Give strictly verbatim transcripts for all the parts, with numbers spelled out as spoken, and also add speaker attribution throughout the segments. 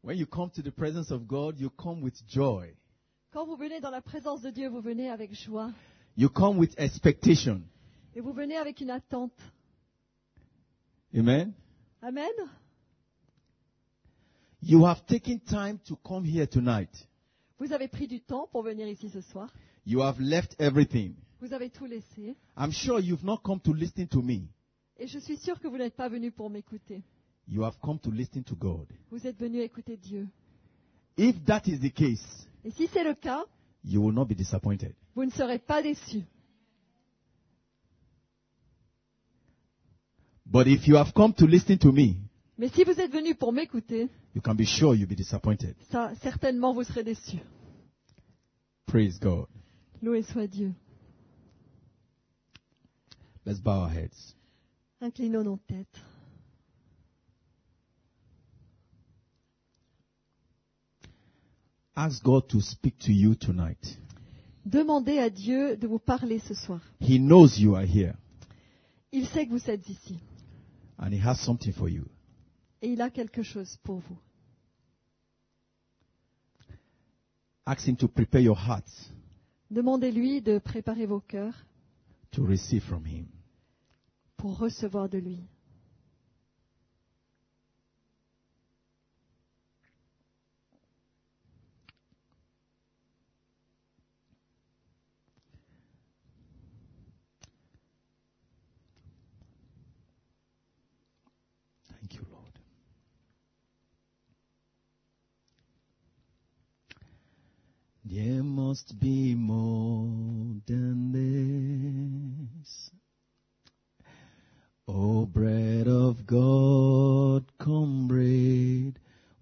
Speaker 1: When you come to the presence of God, you come with joy.
Speaker 2: Quand vous venez dans la présence de Dieu, vous venez avec joie.
Speaker 1: You come with expectation.
Speaker 2: Et vous venez avec une attente.
Speaker 1: Amen.
Speaker 2: Amen.
Speaker 1: You have taken time to come here tonight.
Speaker 2: Vous avez pris du temps pour venir ici ce soir.
Speaker 1: You have left everything.
Speaker 2: Vous avez tout laissé.
Speaker 1: I'm sure you've not come to listen to me.
Speaker 2: Et je suis sûre que vous n'êtes pas venu pour m'écouter.
Speaker 1: You have come to listen to God.
Speaker 2: Vous êtes venu écouter Dieu.
Speaker 1: If that is the case,
Speaker 2: Et si c'est le cas,
Speaker 1: you will not be disappointed.
Speaker 2: vous ne serez pas déçus.
Speaker 1: But if you have come to listen to me,
Speaker 2: Mais si vous êtes venu pour m'écouter,
Speaker 1: you can be sure you'll be disappointed.
Speaker 2: ça, certainement vous serez déçus.
Speaker 1: Praise God.
Speaker 2: Loué soit Dieu.
Speaker 1: Let's bow our heads.
Speaker 2: Inclinons nos têtes.
Speaker 1: Ask God to speak to you tonight.
Speaker 2: Demandez à Dieu de vous parler ce soir.
Speaker 1: He knows you are here,
Speaker 2: Il sait que vous êtes ici.
Speaker 1: and He has something for you.
Speaker 2: Et il a quelque chose pour vous.
Speaker 1: Ask Him to prepare your hearts
Speaker 2: Demandez-lui de préparer vos cœurs
Speaker 1: to receive from Him.
Speaker 2: pour recevoir de lui.
Speaker 1: Thank you, Lord. There must be more than this. O bread of God, come bread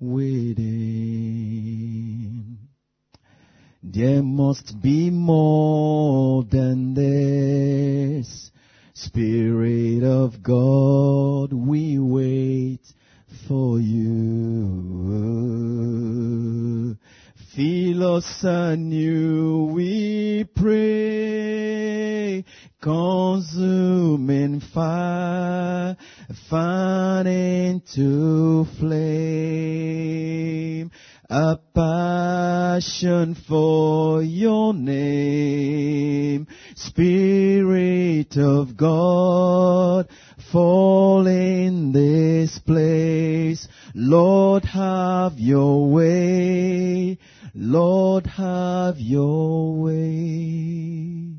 Speaker 1: within. There must be more than this. Spirit of God, we wait for you. Fill us anew, we pray. Consuming fire, fan into flame. A passion for your name. Spirit of God, fall in this place. Lord, have your way. Lord, have your way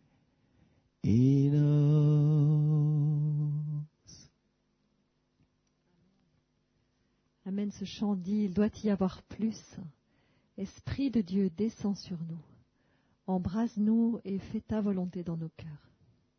Speaker 1: in us.
Speaker 2: Amen. Ce chant dit, il doit y avoir plus. Esprit de Dieu, descend sur nous. Embrase-nous et fais ta volonté dans nos cœurs.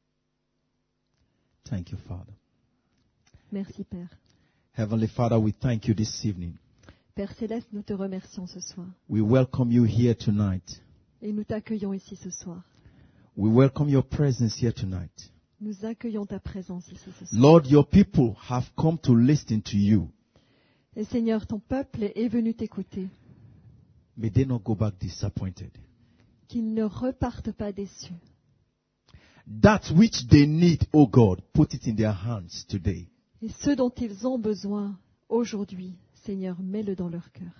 Speaker 1: Thank you, Father.
Speaker 2: Merci, Père.
Speaker 1: Heavenly Father, we thank you this evening.
Speaker 2: Père Céleste, nous te remercions ce soir.
Speaker 1: We welcome you here tonight.
Speaker 2: Et nous t'accueillons ici ce soir.
Speaker 1: We welcome your presence here tonight.
Speaker 2: Nous accueillons ta présence ici ce soir.
Speaker 1: Lord, your people have come to listen to you.
Speaker 2: Et Seigneur, ton peuple est venu t'écouter.
Speaker 1: May they not go back disappointed.
Speaker 2: Qu'ils ne repartent pas déçus.
Speaker 1: That which they need, O God, put it in their hands today.
Speaker 2: Et ce dont ils ont besoin aujourd'hui, Seigneur, mets-le dans leur cœur.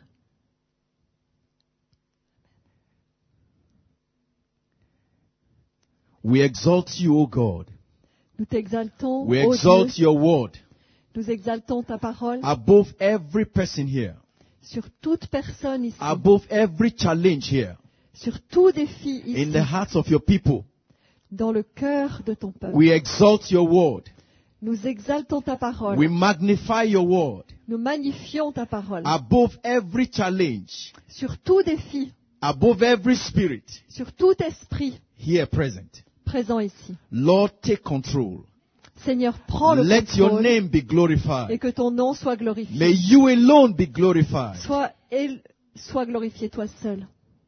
Speaker 1: We exalt you, O God.
Speaker 2: Nous t'exaltons,
Speaker 1: We
Speaker 2: ô
Speaker 1: exalt
Speaker 2: Dieu.
Speaker 1: your word
Speaker 2: Nous exaltons ta parole
Speaker 1: above every person here,
Speaker 2: sur toute personne ici,
Speaker 1: above every challenge here,
Speaker 2: sur tout défi
Speaker 1: in
Speaker 2: ici,
Speaker 1: the hearts of your people.
Speaker 2: dans le cœur de ton peuple.
Speaker 1: We exalt your word.
Speaker 2: Nous exaltons ta parole.
Speaker 1: We magnify your word
Speaker 2: Nous magnifions ta parole.
Speaker 1: above every challenge,
Speaker 2: Sur tout défi,
Speaker 1: above every spirit
Speaker 2: sur tout esprit
Speaker 1: here present.
Speaker 2: présent ici.
Speaker 1: Lord, take control.
Speaker 2: Seigneur, prends le
Speaker 1: Let your
Speaker 2: contrôle
Speaker 1: name be
Speaker 2: et
Speaker 1: glorified.
Speaker 2: que ton nom soit glorifié.
Speaker 1: May you alone be glorified.
Speaker 2: Sois, et- sois glorifié toi seul.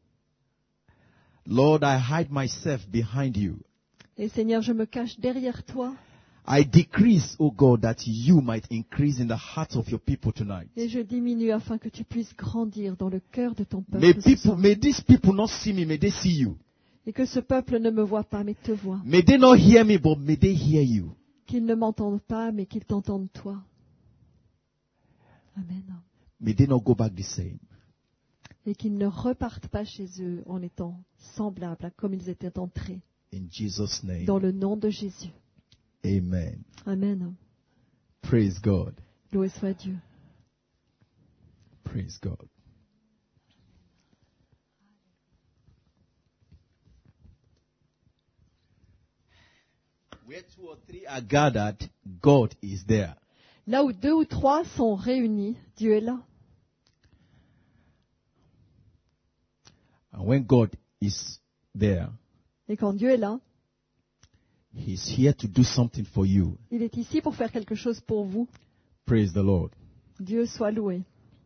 Speaker 1: Lord, I hide myself behind you.
Speaker 2: Et Seigneur, je me cache derrière toi
Speaker 1: I decrease, O God, that you might increase in the hearts of your people tonight.
Speaker 2: et je diminue afin que tu puisses grandir dans le cœur de ton
Speaker 1: May
Speaker 2: peuple ce
Speaker 1: people,
Speaker 2: soir.
Speaker 1: may these people not see me, may they see you.
Speaker 2: Et que ce peuple ne me voit pas mais te voit.
Speaker 1: May they not hear me, but may they hear you.
Speaker 2: Qu'ils ne m'entendent pas mais qu'ils t'entendent toi. Amen.
Speaker 1: may they not go back the same.
Speaker 2: Et qu'ils ne repartent pas chez eux en étant semblables à comme ils étaient entrés.
Speaker 1: In Jesus' name.
Speaker 2: Dans le nom de Jésus.
Speaker 1: Amen.
Speaker 2: Amen.
Speaker 1: Praise God.
Speaker 2: Loué soit Dieu.
Speaker 1: Praise God. Where two or three are gathered, God is there.
Speaker 2: Là où deux ou trois sont réunis, Dieu est là.
Speaker 1: And when God is there,
Speaker 2: Et quand Dieu est là,
Speaker 1: He's here to do something for you.
Speaker 2: il est ici pour faire quelque chose pour vous.
Speaker 1: Praise the Lord.
Speaker 2: Dieu soit loué.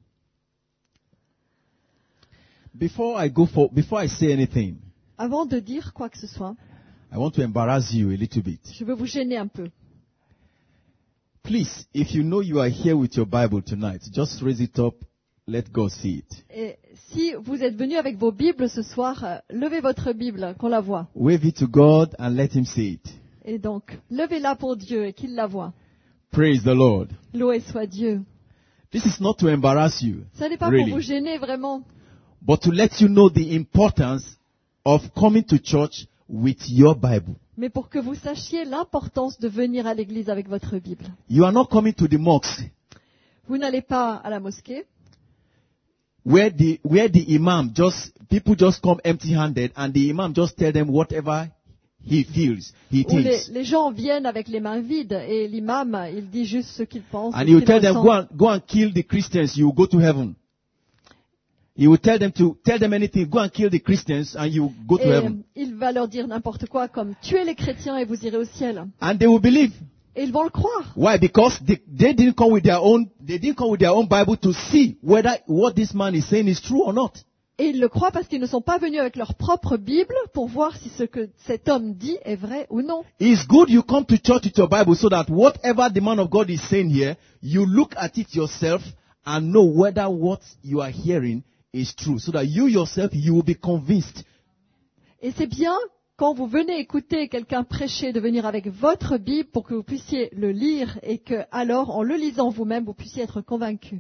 Speaker 1: Before I go for, before I say anything,
Speaker 2: Avant de dire quoi que ce soit,
Speaker 1: I want to embarrass you a little bit.
Speaker 2: je veux vous gêner un peu.
Speaker 1: Please, if you know you are here with your Bible tonight, just raise it up. Let God see it.
Speaker 2: Et si vous êtes venus avec vos Bibles ce soir, euh, levez votre Bible, qu'on la voie.
Speaker 1: Wave it to God and let Him see it.
Speaker 2: Et donc, levez-la pour Dieu et qu'il la voie.
Speaker 1: Praise the Lord.
Speaker 2: Loué soit Dieu.
Speaker 1: This is not to embarrass you,
Speaker 2: Ça n'est pas
Speaker 1: really,
Speaker 2: pour vous gêner vraiment,
Speaker 1: but to let you know the importance of coming to church with your Bible.
Speaker 2: mais pour que vous sachiez l'importance de venir à l'église avec votre Bible.
Speaker 1: You are not coming to the mosque
Speaker 2: Vous n'allez pas à la mosquée,
Speaker 1: where the where the imam just people just come empty-handed and the imam just tell them whatever he feels, he
Speaker 2: où les,
Speaker 1: thinks,
Speaker 2: les gens viennent avec les mains vides et l'imam, il dit juste ce qu'il pense.
Speaker 1: and
Speaker 2: ce
Speaker 1: he will
Speaker 2: qu'il
Speaker 1: tell them
Speaker 2: ressent.
Speaker 1: go and go and kill the Christians, you will go to heaven. He will tell them to tell them anything, go and kill the Christians, and you will go to
Speaker 2: Et
Speaker 1: heaven,
Speaker 2: il va leur dire n'importe quoi comme tuez les chrétiens et vous irez au ciel.
Speaker 1: and they will believe.
Speaker 2: Et ils vont le croire.
Speaker 1: Why? Because they, they didn't come with their own, they didn't come with their own Bible to see whether what this man is saying is true or not.
Speaker 2: Et ils le croient parce qu'ils ne sont pas venus avec leur propre Bible pour voir si ce que cet homme dit est vrai ou non.
Speaker 1: It's good you come to church with your Bible so that whatever the man of God is saying here, you look at it yourself and know whether what you are hearing is true. So that you yourself, you will be convinced.
Speaker 2: Et c'est bien, quand vous venez écouter quelqu'un prêcher, de venir avec votre Bible pour que vous puissiez le lire et que, alors, en le lisant vous-même, vous puissiez être convaincu.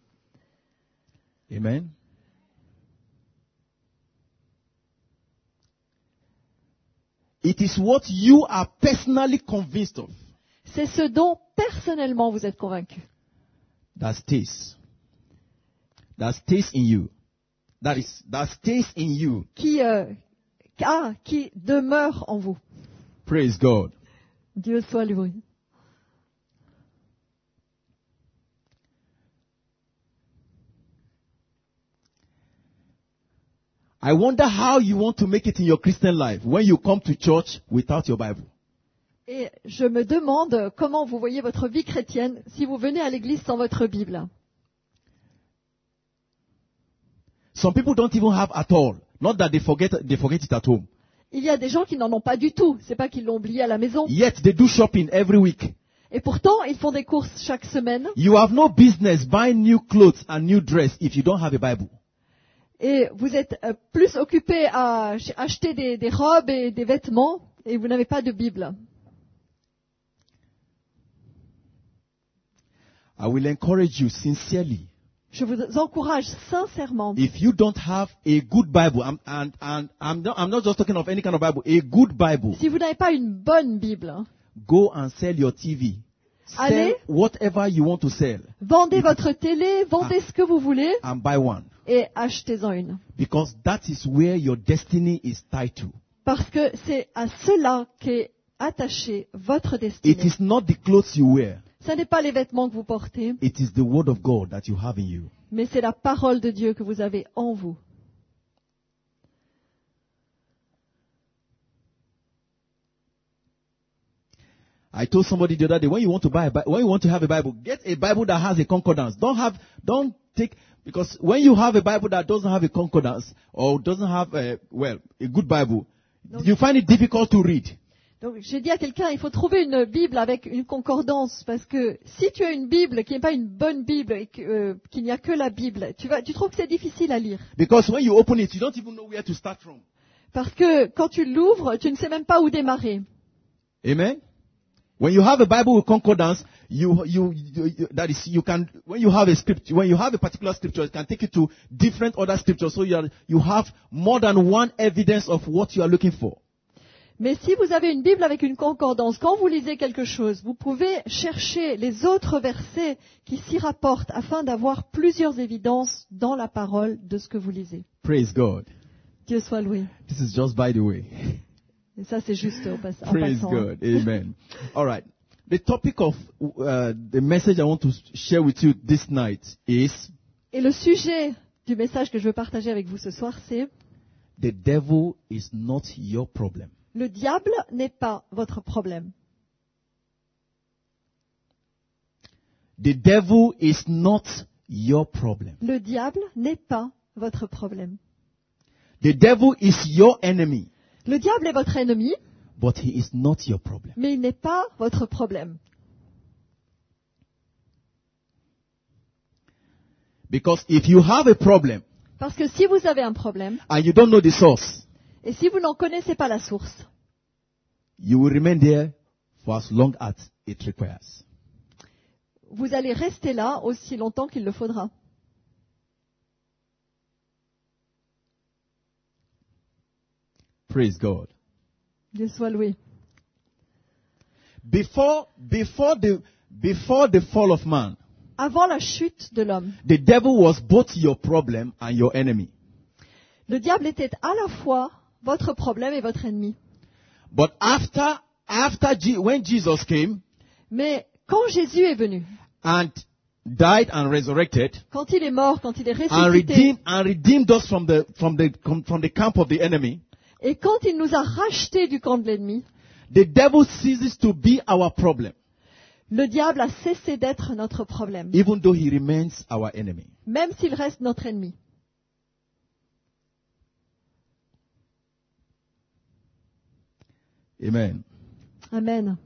Speaker 1: Amen. It is what you are personally convinced of
Speaker 2: C'est ce dont, personnellement, vous êtes convaincu.
Speaker 1: that stays. That stays in you. That is, that stays in you.
Speaker 2: Qui, euh, ah, qui demeure en vous.
Speaker 1: Praise God.
Speaker 2: Dieu soit loué.
Speaker 1: I wonder how you want to make it in your Christian life when you come to church without your Bible.
Speaker 2: Et je me demande comment vous voyez votre vie chrétienne si vous venez à l'église sans votre Bible.
Speaker 1: Some people don't even have at all. Not that they forget, they forget it at home.
Speaker 2: Il y a des gens qui n'en ont pas du tout. C'est pas qu'ils l'ont oublié à la maison.
Speaker 1: Yet they do shopping every week.
Speaker 2: Et pourtant, ils font des courses chaque semaine.
Speaker 1: You have no business buying new clothes and new dress if you don't have a Bible.
Speaker 2: Et vous êtes euh, plus occupés à ach- acheter des, des robes et des vêtements et vous n'avez pas de Bible.
Speaker 1: I will encourage you sincerely.
Speaker 2: Je vous encourage sincèrement,
Speaker 1: If you don't have a good Bible, I'm, and, and I'm, not, I'm not just talking of any kind of Bible, a good Bible,
Speaker 2: si vous n'avez pas une bonne Bible, hein,
Speaker 1: go and sell your T V. Sell
Speaker 2: Allez.
Speaker 1: whatever you want to sell
Speaker 2: vendez votre télé, vendez ce que vous voulez
Speaker 1: and buy one.
Speaker 2: et achetez-en une.
Speaker 1: Because that is where your destiny is tied to.
Speaker 2: Parce que c'est à cela qu'est attachée votre
Speaker 1: It
Speaker 2: destinée.
Speaker 1: is not the clothes you wear.
Speaker 2: Ce n'est pas les vêtements que vous portez,
Speaker 1: It is the word of God that you have in you.
Speaker 2: mais c'est la parole de Dieu que vous avez en vous.
Speaker 1: I told somebody the other day, when you want to buy a Bi- when you want to have a Bible, get a Bible that has a concordance. Don't have, don't take, because when you have a Bible that doesn't have a concordance or doesn't have a, well, a good Bible, you find it difficult to read.
Speaker 2: Donc j'ai dit à quelqu'un, il faut trouver une Bible avec une concordance, parce que si tu as une Bible qui n'est pas une bonne Bible et que, euh, qu'il n'y a que la Bible, tu vas, tu trouves que c'est difficile à lire.
Speaker 1: Because when you open it, you don't even know where to start from.
Speaker 2: Parce que quand tu l'ouvres, tu ne sais même pas où démarrer.
Speaker 1: Amen? When you have a Bible with concordance, you, you, you, you that is, you can, when you have a script, when you have a particular scripture, it can take you to different other scriptures. So you are, you have more than one evidence of what you are looking for.
Speaker 2: Mais si vous avez une Bible avec une concordance, quand vous lisez quelque chose, vous pouvez chercher les autres versets qui s'y rapportent afin d'avoir plusieurs évidences dans la parole de ce que vous lisez.
Speaker 1: Praise God.
Speaker 2: Dieu soit loué.
Speaker 1: This is just by the way.
Speaker 2: Et ça, c'est juste au pass- en
Speaker 1: Praise
Speaker 2: passant.
Speaker 1: God. Amen. All right. The topic of uh, the message I want to share with you this night is
Speaker 2: Et le sujet du message que je veux partager avec vous ce soir, c'est
Speaker 1: the devil is not your problem.
Speaker 2: le diable n'est pas votre problème.
Speaker 1: The devil is not your problem.
Speaker 2: Le diable n'est pas votre problème.
Speaker 1: The devil is your enemy,
Speaker 2: Le diable est votre ennemi,
Speaker 1: but he is not your problem.
Speaker 2: mais il n'est pas votre problème.
Speaker 1: Because if you have a problem
Speaker 2: Parce que si vous avez un problème,
Speaker 1: and you don't know the source,
Speaker 2: et si vous n'en connaissez pas la source,
Speaker 1: you will remain there for as long as it requires.
Speaker 2: vous allez rester là aussi longtemps qu'il le faudra.
Speaker 1: Praise God.
Speaker 2: Dieu soit loué.
Speaker 1: Before, before the, before the fall of man,
Speaker 2: Avant la chute de l'homme,
Speaker 1: the devil was both your problem and your enemy.
Speaker 2: le diable était à la fois votre problème et votre ennemi.
Speaker 1: But after, after Je- when Jesus came
Speaker 2: Mais quand Jésus est venu,
Speaker 1: and died and resurrected
Speaker 2: quand il est mort, quand il est
Speaker 1: and
Speaker 2: ressuscité,
Speaker 1: redeemed and redeemed us from the from the from the camp of the enemy,
Speaker 2: et quand il nous a rachetés du camp de l'ennemi,
Speaker 1: the devil ceases to be our problem,
Speaker 2: le diable a cessé d'être notre problème,
Speaker 1: even though he remains our enemy.
Speaker 2: même s'il reste notre ennemi.
Speaker 1: Amen.
Speaker 2: Amen.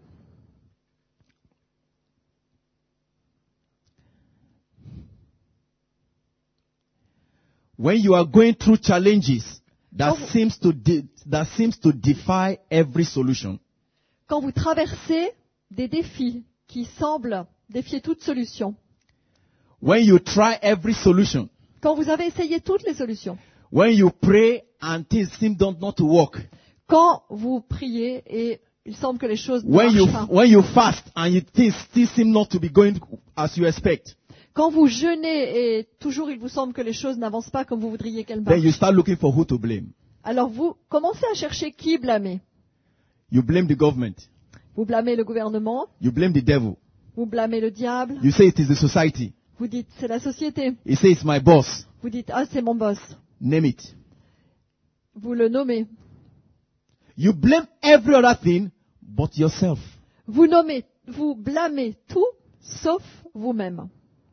Speaker 1: When you are going through challenges that
Speaker 2: Oh.
Speaker 1: seems to de- that seems to defy every solution,
Speaker 2: Quand vous traversez des défis qui semblent défier toute solution,
Speaker 1: when you try every solution,
Speaker 2: quand vous avez essayé toutes les solutions,
Speaker 1: when you pray and things seem don't not to work,
Speaker 2: quand vous priez et il semble que les choses ne
Speaker 1: when you
Speaker 2: marchent pas,
Speaker 1: when you fast and you things still seem not to be going as you expect,
Speaker 2: quand vous jeûnez et toujours il vous semble que les choses n'avancent pas comme vous voudriez qu'elles
Speaker 1: then you
Speaker 2: marchent,
Speaker 1: start looking for who to blame.
Speaker 2: alors vous commencez à chercher qui blâmer.
Speaker 1: You blame the government.
Speaker 2: Vous blâmez le gouvernement,
Speaker 1: You blame the devil.
Speaker 2: vous blâmez le diable,
Speaker 1: You say it is the society.
Speaker 2: vous dites c'est la société,
Speaker 1: You say it's my boss.
Speaker 2: vous dites ah c'est mon boss,
Speaker 1: Name it.
Speaker 2: vous le nommez,
Speaker 1: You blame every other thing but yourself.
Speaker 2: vous nommez, vous blâmez tout sauf vous-même.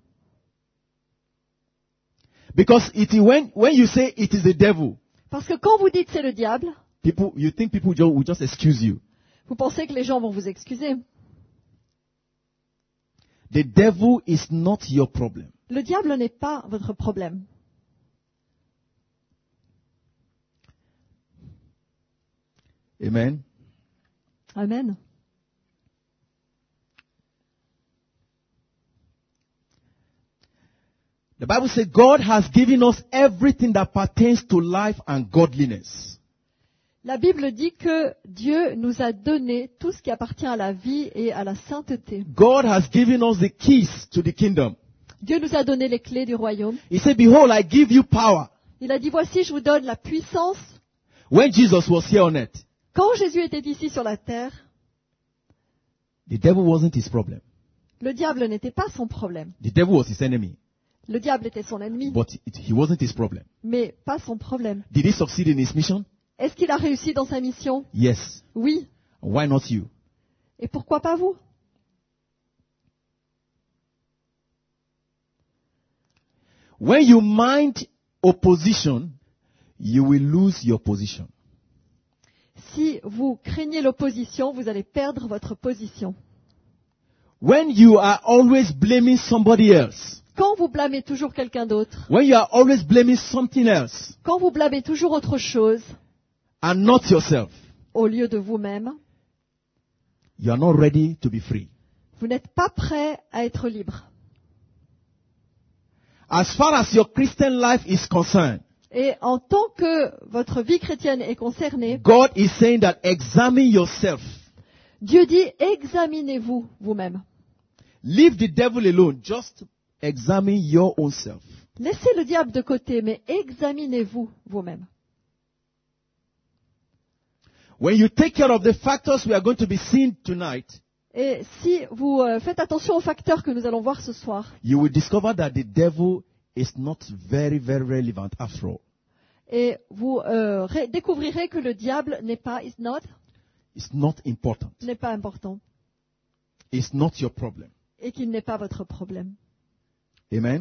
Speaker 1: Because it is when, when you say it is the devil,
Speaker 2: Parce que quand vous dites c'est le diable,
Speaker 1: people, you think people just, will just excuse you.
Speaker 2: vous pensez que les gens vont vous excuser.
Speaker 1: The devil is not your problem.
Speaker 2: Le diable n'est pas votre problème.
Speaker 1: Amen.
Speaker 2: Amen.
Speaker 1: The Bible says God has given us everything that pertains to life and godliness.
Speaker 2: La Bible dit que Dieu nous a donné tout ce qui appartient à la vie et à la sainteté.
Speaker 1: God has given us the keys to the kingdom.
Speaker 2: Dieu nous a donné les clés du royaume.
Speaker 1: He said, behold, I give you power.
Speaker 2: Il a dit, voici, je vous donne la puissance.
Speaker 1: When Jesus was here on earth,
Speaker 2: Quand Jésus était ici sur la terre,
Speaker 1: the devil wasn't his problem.
Speaker 2: le diable n'était pas son problème.
Speaker 1: The devil was his enemy,
Speaker 2: Le diable était son ennemi,
Speaker 1: but it, he wasn't his problem.
Speaker 2: mais pas son problème.
Speaker 1: Did he succeed in his mission?
Speaker 2: Est-ce qu'il a réussi dans sa mission?
Speaker 1: Yes.
Speaker 2: Oui.
Speaker 1: Why not you?
Speaker 2: Et pourquoi pas vous?
Speaker 1: When you mind opposition, you will lose your position.
Speaker 2: Si vous craignez l'opposition, vous allez perdre votre position.
Speaker 1: When you are always blaming somebody else,
Speaker 2: Quand vous blâmez toujours quelqu'un d'autre,
Speaker 1: when you are always blaming something else
Speaker 2: quand vous blâmez toujours autre chose
Speaker 1: and not yourself,
Speaker 2: au lieu de vous-même,
Speaker 1: you are not ready to be free.
Speaker 2: Vous n'êtes pas prêt à être libre.
Speaker 1: As far as your Christian life is concerned,
Speaker 2: Et en tant que votre vie chrétienne est concernée,
Speaker 1: God is saying that examine yourself.
Speaker 2: Dieu dit examinez-vous vous-même.
Speaker 1: Leave the devil alone. Just examine your own self.
Speaker 2: Laissez le diable de côté, mais examinez-vous vous-même.
Speaker 1: When you take care of the factors we are going to be seeing tonight,
Speaker 2: Et si vous euh, faites attention aux facteurs que nous allons voir ce soir,
Speaker 1: you will discover that the devil is not very, very relevant after all.
Speaker 2: et vous euh, ré- découvrirez que le diable n'est pas, is not,
Speaker 1: It's not important.
Speaker 2: n'est pas important,
Speaker 1: It's not your problem.
Speaker 2: et qu'il n'est pas votre problème.
Speaker 1: Amen.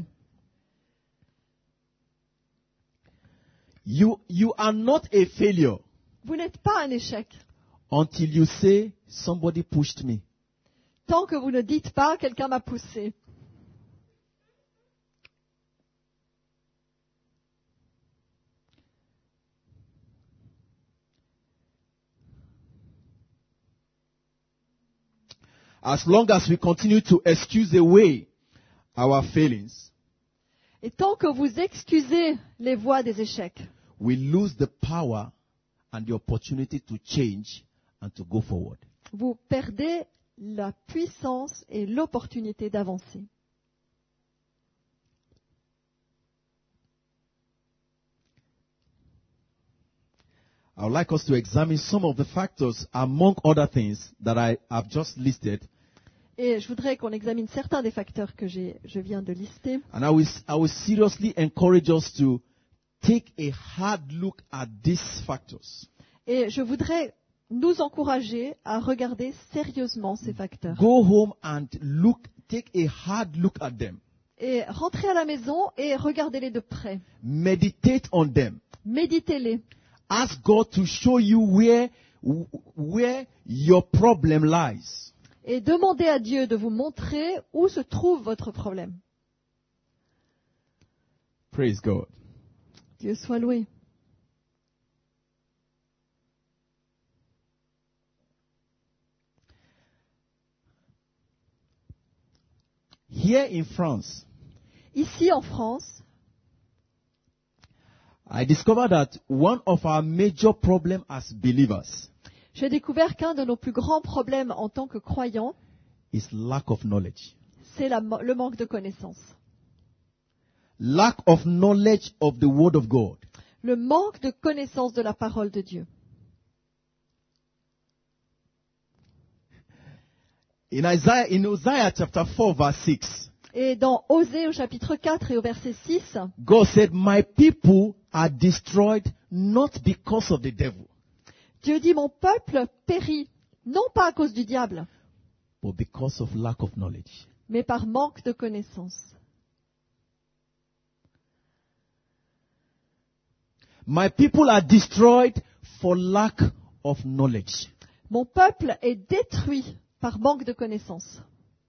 Speaker 1: You, you are not a failure
Speaker 2: Vous n'êtes pas un échec
Speaker 1: until you say, somebody pushed me.
Speaker 2: tant que vous ne dites pas quelqu'un m'a poussé.
Speaker 1: As long as we continue to excuse away our failings,
Speaker 2: Et tant que vous excusez les voies des échecs,
Speaker 1: we lose the power and the opportunity to change and to go forward.
Speaker 2: vous perdez la puissance et l'opportunité d'avancer.
Speaker 1: I would like us to examine some of the factors, among other things, that I have just listed.
Speaker 2: Et je voudrais qu'on examine certains des facteurs que j'ai- je viens de lister.
Speaker 1: And I will, I will seriously encourage us to take a hard look at these factors.
Speaker 2: Et je voudrais nous encourager à regarder sérieusement ces facteurs.
Speaker 1: Go home and look, take a hard look at them.
Speaker 2: Et rentrez à la maison et regardez-les de près.
Speaker 1: Meditate on them.
Speaker 2: Méditez-les.
Speaker 1: Ask God to show you where, where your problem lies.
Speaker 2: Et demandez à Dieu de vous montrer où se trouve votre problème.
Speaker 1: Praise God.
Speaker 2: Dieu soit loué.
Speaker 1: Here in France,
Speaker 2: Ici en France,
Speaker 1: I discovered that one of our major problems as believers
Speaker 2: j'ai découvert qu'un de nos plus grands problèmes en tant que croyants,
Speaker 1: is lack of knowledge.
Speaker 2: c'est la mo- le manque de connaissances.
Speaker 1: Lack of knowledge of the Word of God.
Speaker 2: Le manque de connaissance de la parole de Dieu.
Speaker 1: In Isaiah, in Hosea chapter four verse six,
Speaker 2: Et dans Osée au chapitre quatre et au verset six,
Speaker 1: God said, my people are destroyed not because of the devil,
Speaker 2: Dieu dit, mon peuple périt, non pas à cause du diable,
Speaker 1: but because of lack of knowledge.
Speaker 2: mais par manque de connaissance.
Speaker 1: My people are destroyed for lack of knowledge.
Speaker 2: Mon peuple est détruit par manque de connaissance.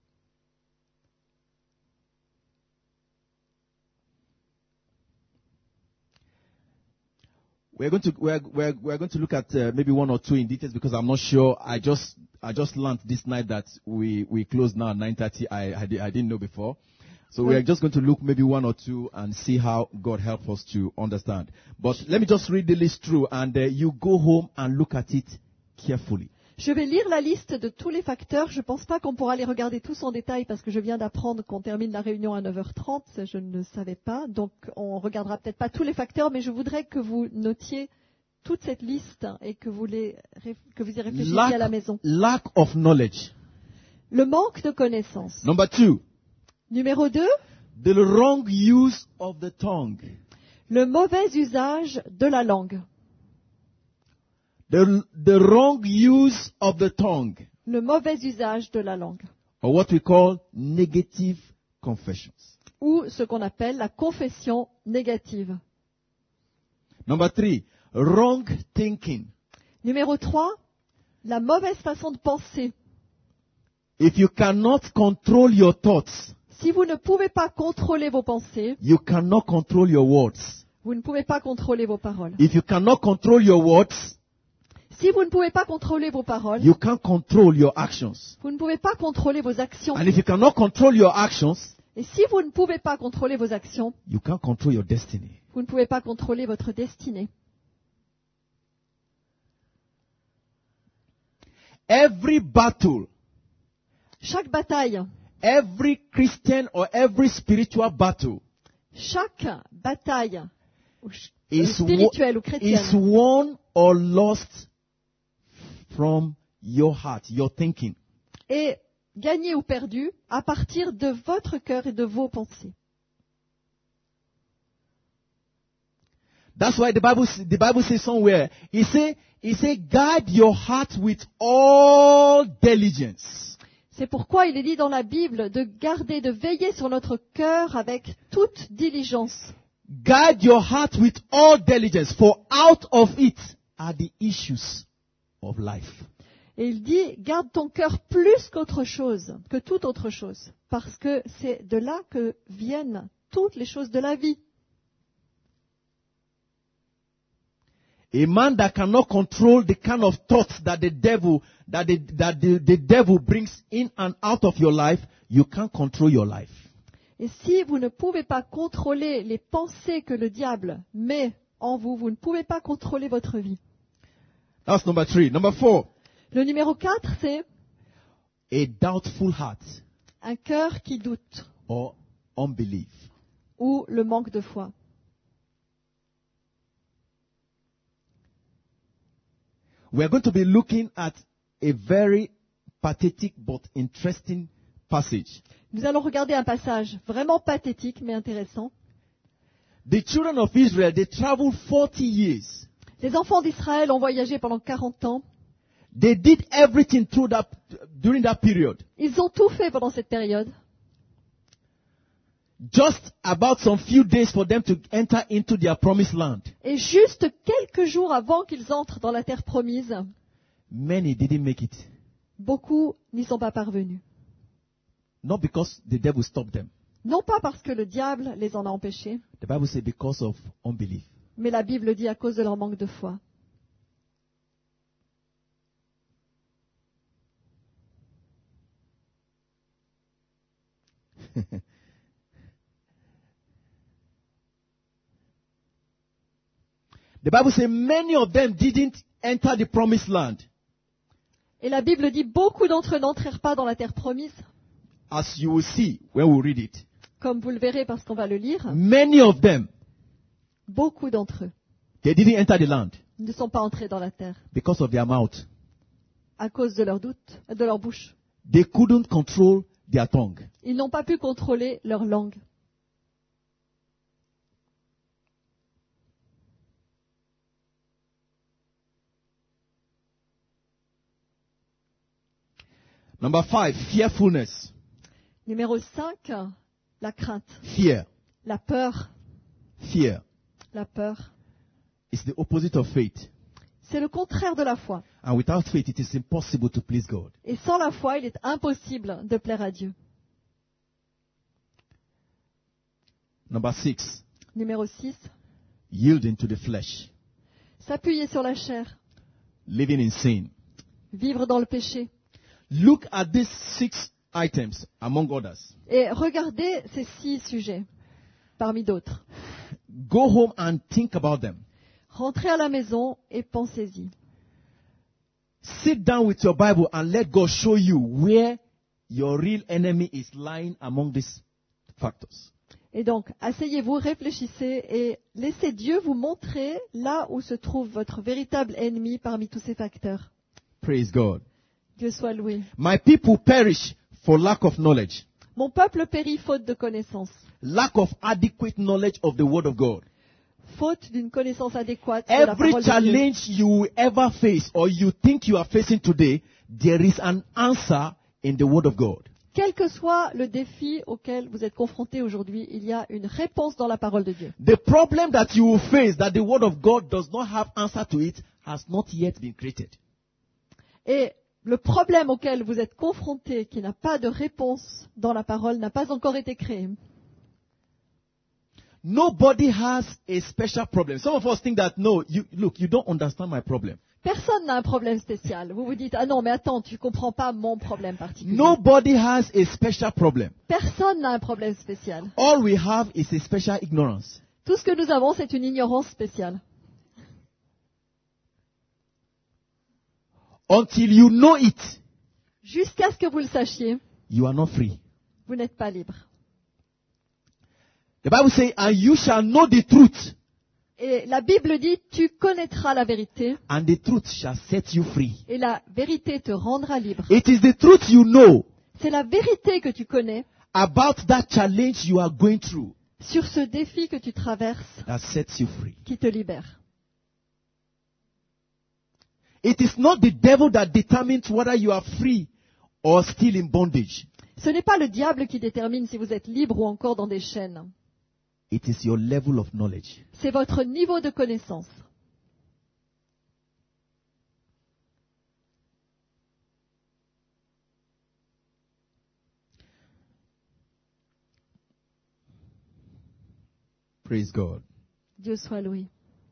Speaker 1: We're going to we're, we're, we're going to look at uh, maybe one or two in details because I'm not sure. I just I just learned this night that we we close now at nine thirty. I I, di- I didn't know before, so we're just going to look maybe one or two and see how God helps us to understand. But let me just read the list through, and uh, you go home and look at it carefully.
Speaker 2: Je vais lire la liste de tous les facteurs. Je ne pense pas qu'on pourra les regarder tous en détail parce que je viens d'apprendre qu'on termine la réunion à neuf heures trente. Je ne le savais pas. Donc on regardera peut-être pas tous les facteurs, mais je voudrais que vous notiez toute cette liste et que vous, les, que vous y réfléchissiez à la
Speaker 1: Lack,
Speaker 2: maison.
Speaker 1: lack of knowledge.
Speaker 2: Le manque de connaissances.
Speaker 1: Number two,
Speaker 2: Numéro deux,
Speaker 1: the wrong use of the tongue.
Speaker 2: le mauvais usage de la langue.
Speaker 1: The, the wrong use of the tongue,
Speaker 2: Le mauvais usage de la langue.
Speaker 1: or what we call negative confessions.
Speaker 2: Ou ce qu'on appelle la confession négative.
Speaker 1: Number three, wrong thinking.
Speaker 2: Numéro trois, la mauvaise façon de penser.
Speaker 1: If you cannot control your thoughts,
Speaker 2: Si vous ne pouvez pas contrôler vos pensées,
Speaker 1: you cannot control your words.
Speaker 2: vous ne pouvez pas contrôler vos paroles.
Speaker 1: If you cannot control your words,
Speaker 2: Si vous ne pouvez pas contrôler vos paroles,
Speaker 1: you can't control your actions.
Speaker 2: vous ne pouvez pas contrôler vos actions.
Speaker 1: And if you cannot control your actions,
Speaker 2: Et si vous ne pouvez pas contrôler vos actions,
Speaker 1: you can't control your destiny.
Speaker 2: vous ne pouvez pas contrôler votre destinée.
Speaker 1: Every battle,
Speaker 2: Chaque bataille,
Speaker 1: every Christian or every spiritual battle
Speaker 2: chaque bataille ou ch-
Speaker 1: is,
Speaker 2: spirituelle ou
Speaker 1: wo- is
Speaker 2: chrétienne
Speaker 1: won or lost from your heart, your thinking.
Speaker 2: est gagnée ou perdue à partir de votre cœur et de vos pensées.
Speaker 1: That's why the Bible, the Bible says somewhere, it say, it say, guard your heart with all diligence.
Speaker 2: C'est pourquoi il est dit dans la Bible de garder, de veiller sur notre cœur avec toute diligence.
Speaker 1: Guard your heart with all diligence, for out of it are the issues of life.
Speaker 2: Et il dit, garde ton cœur plus qu'autre chose, que toute autre chose, parce que c'est de là que viennent toutes les choses de la vie.
Speaker 1: A man that cannot control the kind of thoughts that the devil, that the, that the, the devil brings in and out of your life, you can't control your life.
Speaker 2: Et si vous ne pouvez pas contrôler les pensées que le diable met en vous, vous ne pouvez pas contrôler votre vie.
Speaker 1: That's number three. Number four,
Speaker 2: Le numéro quatre, c'est
Speaker 1: a doubtful heart
Speaker 2: un cœur qui doute
Speaker 1: or unbelief.
Speaker 2: ou le manque de foi.
Speaker 1: We are going to be looking at a very pathetic but interesting passage.
Speaker 2: Nous allons regarder un passage vraiment pathétique mais intéressant.
Speaker 1: The children of Israel, they traveled forty years.
Speaker 2: Les enfants d'Israël ont voyagé pendant quarante ans.
Speaker 1: They did everything through that, during that period.
Speaker 2: Ils ont tout fait pendant cette période.
Speaker 1: Just about some few days for them to enter into their promised land.
Speaker 2: Et juste quelques jours avant qu'ils entrent dans la terre promise,
Speaker 1: Many didn't make it.
Speaker 2: beaucoup n'y sont pas parvenus.
Speaker 1: Not because the devil stopped them.
Speaker 2: Non pas parce que le diable les en a empêchés,
Speaker 1: The Bible says because of unbelief.
Speaker 2: mais la Bible dit à cause de leur manque de foi.
Speaker 1: The Bible says many of them didn't enter the promised land.
Speaker 2: Et la Bible dit beaucoup d'entre eux n'entrèrent pas dans la terre promise,
Speaker 1: As you will see when we read it.
Speaker 2: comme vous le verrez parce qu'on va le lire.
Speaker 1: Many of them,
Speaker 2: Beaucoup d'entre eux
Speaker 1: they didn't enter the land
Speaker 2: ne sont pas entrés dans la terre
Speaker 1: because of their mouth.
Speaker 2: à cause de leur doute, de leur bouche.
Speaker 1: They couldn't control their tongue.
Speaker 2: Ils n'ont pas pu contrôler leur langue.
Speaker 1: Number five, fearfulness.
Speaker 2: Numéro cinq, la crainte,
Speaker 1: Fear.
Speaker 2: la peur,
Speaker 1: Fear
Speaker 2: la peur.
Speaker 1: is the opposite of faith.
Speaker 2: C'est le contraire de la foi.
Speaker 1: And without faith, it is impossible to please God.
Speaker 2: Et sans la foi, il est impossible de plaire à Dieu.
Speaker 1: Number six,
Speaker 2: Numéro six,
Speaker 1: yielding to the flesh.
Speaker 2: s'appuyer sur la chair,
Speaker 1: Living in sin.
Speaker 2: vivre dans le péché.
Speaker 1: Look at these six items, among others.
Speaker 2: Et regardez ces six sujets, parmi d'autres.
Speaker 1: Go home and think about them.
Speaker 2: Rentrez à la maison et pensez-y.
Speaker 1: Sit down with your Bible and let God show you where your real enemy is lying among these factors.
Speaker 2: Et donc, asseyez-vous, réfléchissez et laissez Dieu vous montrer là où se trouve votre véritable ennemi parmi tous ces facteurs.
Speaker 1: Praise God.
Speaker 2: Dieu soit loué.
Speaker 1: My people perish for lack of knowledge.
Speaker 2: Mon peuple périt faute de connaissance,
Speaker 1: Lack of adequate knowledge of the Word of God.
Speaker 2: faute d'une connaissance adéquate de la
Speaker 1: Every
Speaker 2: parole de Dieu.
Speaker 1: challenge you will ever face or you think you are facing today, there is an answer in the Word of God.
Speaker 2: Quel que soit le défi auquel vous êtes confronté aujourd'hui, il y a une réponse dans la parole de Dieu.
Speaker 1: The problem that you will face that the Word of God does not have answer to it has not yet been created.
Speaker 2: Et le problème auquel vous êtes confronté, qui n'a pas de réponse dans la parole, n'a pas encore été créé.
Speaker 1: Nobody has a special problem. Some of us think that, no, you, look, you don't understand my problem.
Speaker 2: Personne n'a un problème spécial. Vous vous dites, ah non, mais attends, tu comprends pas mon problème particulier.
Speaker 1: Nobody has a special problem.
Speaker 2: Personne n'a un problème spécial.
Speaker 1: All we have is a special ignorance.
Speaker 2: Tout ce que nous avons, c'est une ignorance spéciale.
Speaker 1: Until you know it,
Speaker 2: Jusqu'à ce que vous le sachiez,
Speaker 1: you are not free.
Speaker 2: vous n'êtes pas libre.
Speaker 1: The Bible says, and you shall know the truth,
Speaker 2: Et la Bible dit, tu connaîtras la vérité,
Speaker 1: and the truth shall set you free.
Speaker 2: et la vérité te rendra libre.
Speaker 1: It is the truth you know
Speaker 2: C'est la vérité que tu connais
Speaker 1: about that challenge you are going through
Speaker 2: sur ce défi que tu traverses
Speaker 1: that sets you free.
Speaker 2: qui te libère.
Speaker 1: It is not the devil that determines whether you are free or still in bondage.
Speaker 2: Ce n'est pas le diable qui détermine si vous êtes libre ou encore dans des chaînes.
Speaker 1: It is your level of knowledge.
Speaker 2: C'est votre niveau de connaissance.
Speaker 1: Praise God.
Speaker 2: Dieu soit loué.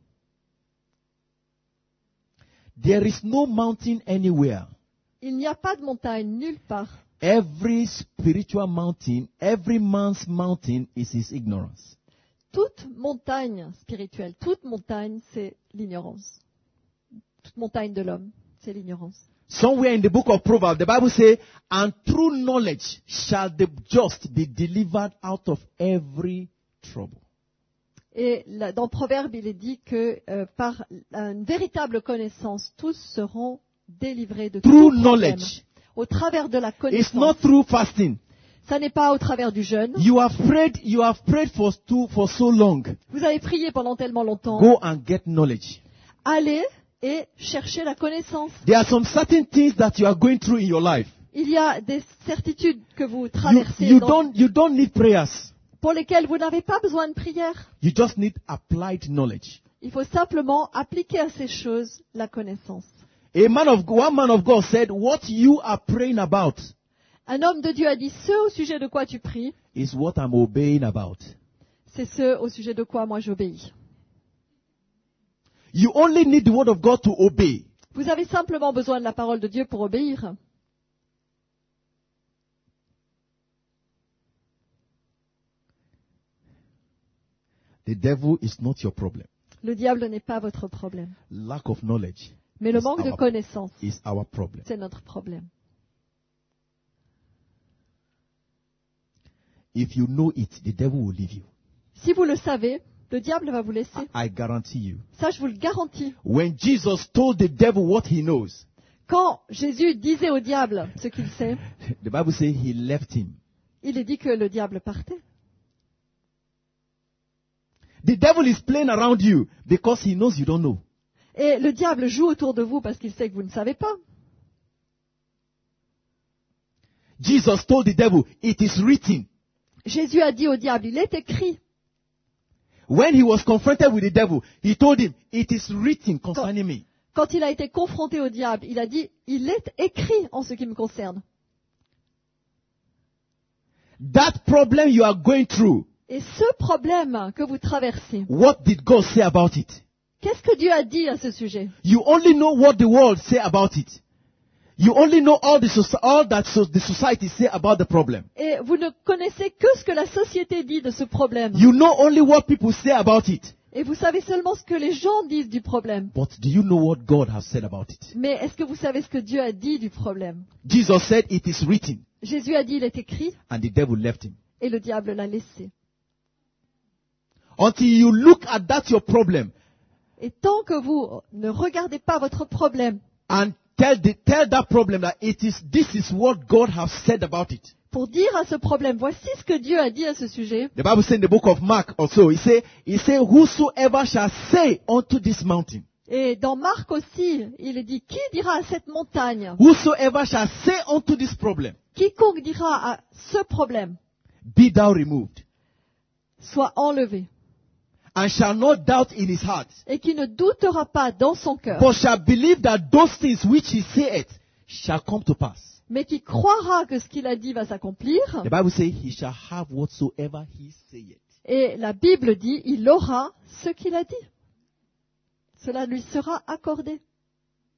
Speaker 1: There is no mountain anywhere.
Speaker 2: Il n'y a pas de montagne nulle part.
Speaker 1: Every spiritual mountain, every man's mountain is his ignorance.
Speaker 2: Toute montagne spirituelle, toute montagne, c'est l'ignorance. Toute montagne de l'homme, c'est l'ignorance.
Speaker 1: Somewhere in the book of Proverbs, the Bible says, and through knowledge shall the just be delivered out of every trouble.
Speaker 2: Et là, dans Proverbe, il est dit que euh, par une véritable connaissance, tous seront délivrés de tout
Speaker 1: Through
Speaker 2: problème.
Speaker 1: knowledge.
Speaker 2: Au travers de la
Speaker 1: It's
Speaker 2: connaissance.
Speaker 1: not through fasting.
Speaker 2: Ça n'est pas au travers du jeûne.
Speaker 1: You have prayed, you have prayed for, too, for so long.
Speaker 2: Vous avez prié pendant tellement longtemps.
Speaker 1: Go and get knowledge.
Speaker 2: Allez et cherchez la connaissance.
Speaker 1: There are some certain things that you are going through in your life.
Speaker 2: Il y a des certitudes que vous
Speaker 1: You,
Speaker 2: traversez
Speaker 1: you
Speaker 2: dans-
Speaker 1: don't, you don't need prayers.
Speaker 2: pour lesquelles vous n'avez pas besoin de prière.
Speaker 1: You just need applied knowledge.
Speaker 2: Il faut simplement appliquer à ces choses la connaissance.
Speaker 1: A man of one man of God said, "What you are praying about
Speaker 2: Un homme de Dieu a dit, ce au sujet de quoi tu pries,
Speaker 1: is what I'm obeying about."
Speaker 2: c'est ce au sujet de quoi moi j'obéis.
Speaker 1: You only need the word of God to obey.
Speaker 2: Vous avez simplement besoin de la parole de Dieu pour obéir.
Speaker 1: The devil is not your problem.
Speaker 2: Le diable n'est pas votre problème.
Speaker 1: Lack of knowledge
Speaker 2: Mais le
Speaker 1: is
Speaker 2: manque de
Speaker 1: our-
Speaker 2: connaissance,
Speaker 1: is our problem.
Speaker 2: c'est notre problème.
Speaker 1: If you know it, the devil will leave you.
Speaker 2: Si vous le savez, le diable va vous laisser.
Speaker 1: I guarantee you.
Speaker 2: Ça, je vous le garantis.
Speaker 1: When Jesus told the devil what he knows,
Speaker 2: Quand Jésus disait au diable ce qu'il sait,
Speaker 1: the Bible says he left him.
Speaker 2: il est dit que le diable partait.
Speaker 1: The devil is playing around you because he knows you don't know.
Speaker 2: Et le diable joue autour de vous parce qu'il sait que vous ne savez pas.
Speaker 1: Jesus told the devil, "It is written."
Speaker 2: Jésus a dit au diable, il est écrit.
Speaker 1: When he was confronted with the devil, he told him, "It is written concerning me."
Speaker 2: Quand il a été confronté au diable, il a dit, il est écrit en ce qui me concerne.
Speaker 1: That problem you are going through,
Speaker 2: Et ce problème que vous traversez,
Speaker 1: what did God say about it?
Speaker 2: qu'est-ce que Dieu a dit à ce sujet?
Speaker 1: You only know what the world say about it. You only know all the soci- all that so- the society say about the problem.
Speaker 2: Et vous ne connaissez que ce que la société dit de ce problème.
Speaker 1: You know only what people say about it.
Speaker 2: Et vous savez seulement ce que les gens disent du problème.
Speaker 1: But do you know what God has said about it?
Speaker 2: Mais est-ce que vous savez ce que Dieu a dit du problème?
Speaker 1: Jesus said, "It is written,"
Speaker 2: Jésus a dit, il est écrit,
Speaker 1: and the devil left him.
Speaker 2: et le diable l'a laissé.
Speaker 1: Until you look at that your problem
Speaker 2: Et tant que vous ne regardez pas votre problème
Speaker 1: and tell the, tell that problem that it is this is what God has said about it.
Speaker 2: pour dire à ce problème, voici ce que Dieu a dit à ce sujet,
Speaker 1: The Bible says in the book of Mark also, it say, it say, "Whosoever shall say unto this mountain,
Speaker 2: et dans Marc aussi, il est dit, qui dira à cette montagne,
Speaker 1: whosoever shall say unto this problem,
Speaker 2: quiconque dira à ce problème,
Speaker 1: be thou removed,
Speaker 2: soit enlevé,
Speaker 1: and shall not doubt in his heart,
Speaker 2: et qui ne doutera pas dans son cœur,
Speaker 1: but shall believe that those things which he saith shall come to pass."
Speaker 2: mais qui croira que ce qu'il a dit va s'accomplir,
Speaker 1: The Bible says, "He shall have whatsoever he saith."
Speaker 2: et la Bible dit, il aura ce qu'il a dit. Cela lui sera accordé.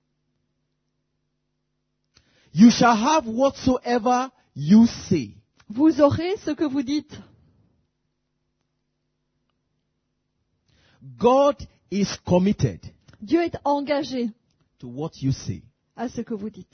Speaker 1: You shall have whatsoever you say.
Speaker 2: Vous aurez ce que vous dites.
Speaker 1: God is committed
Speaker 2: Dieu est engagé
Speaker 1: to what you say.
Speaker 2: à ce que vous dites.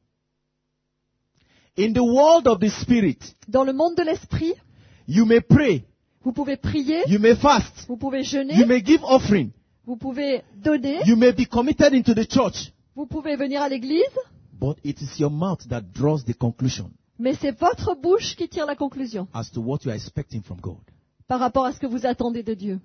Speaker 1: In the world of the Spirit,
Speaker 2: Dans le monde de l'esprit,
Speaker 1: you may pray,
Speaker 2: vous pouvez prier,
Speaker 1: you may fast,
Speaker 2: vous pouvez
Speaker 1: you
Speaker 2: jeûner,
Speaker 1: may give offering,
Speaker 2: vous pouvez donner,
Speaker 1: you may be committed into the church,
Speaker 2: vous pouvez venir à l'église,
Speaker 1: but it is your mouth that draws the conclusion
Speaker 2: mais c'est votre bouche qui tire la conclusion
Speaker 1: as to what you are expecting from God.
Speaker 2: par rapport à ce que vous attendez de Dieu.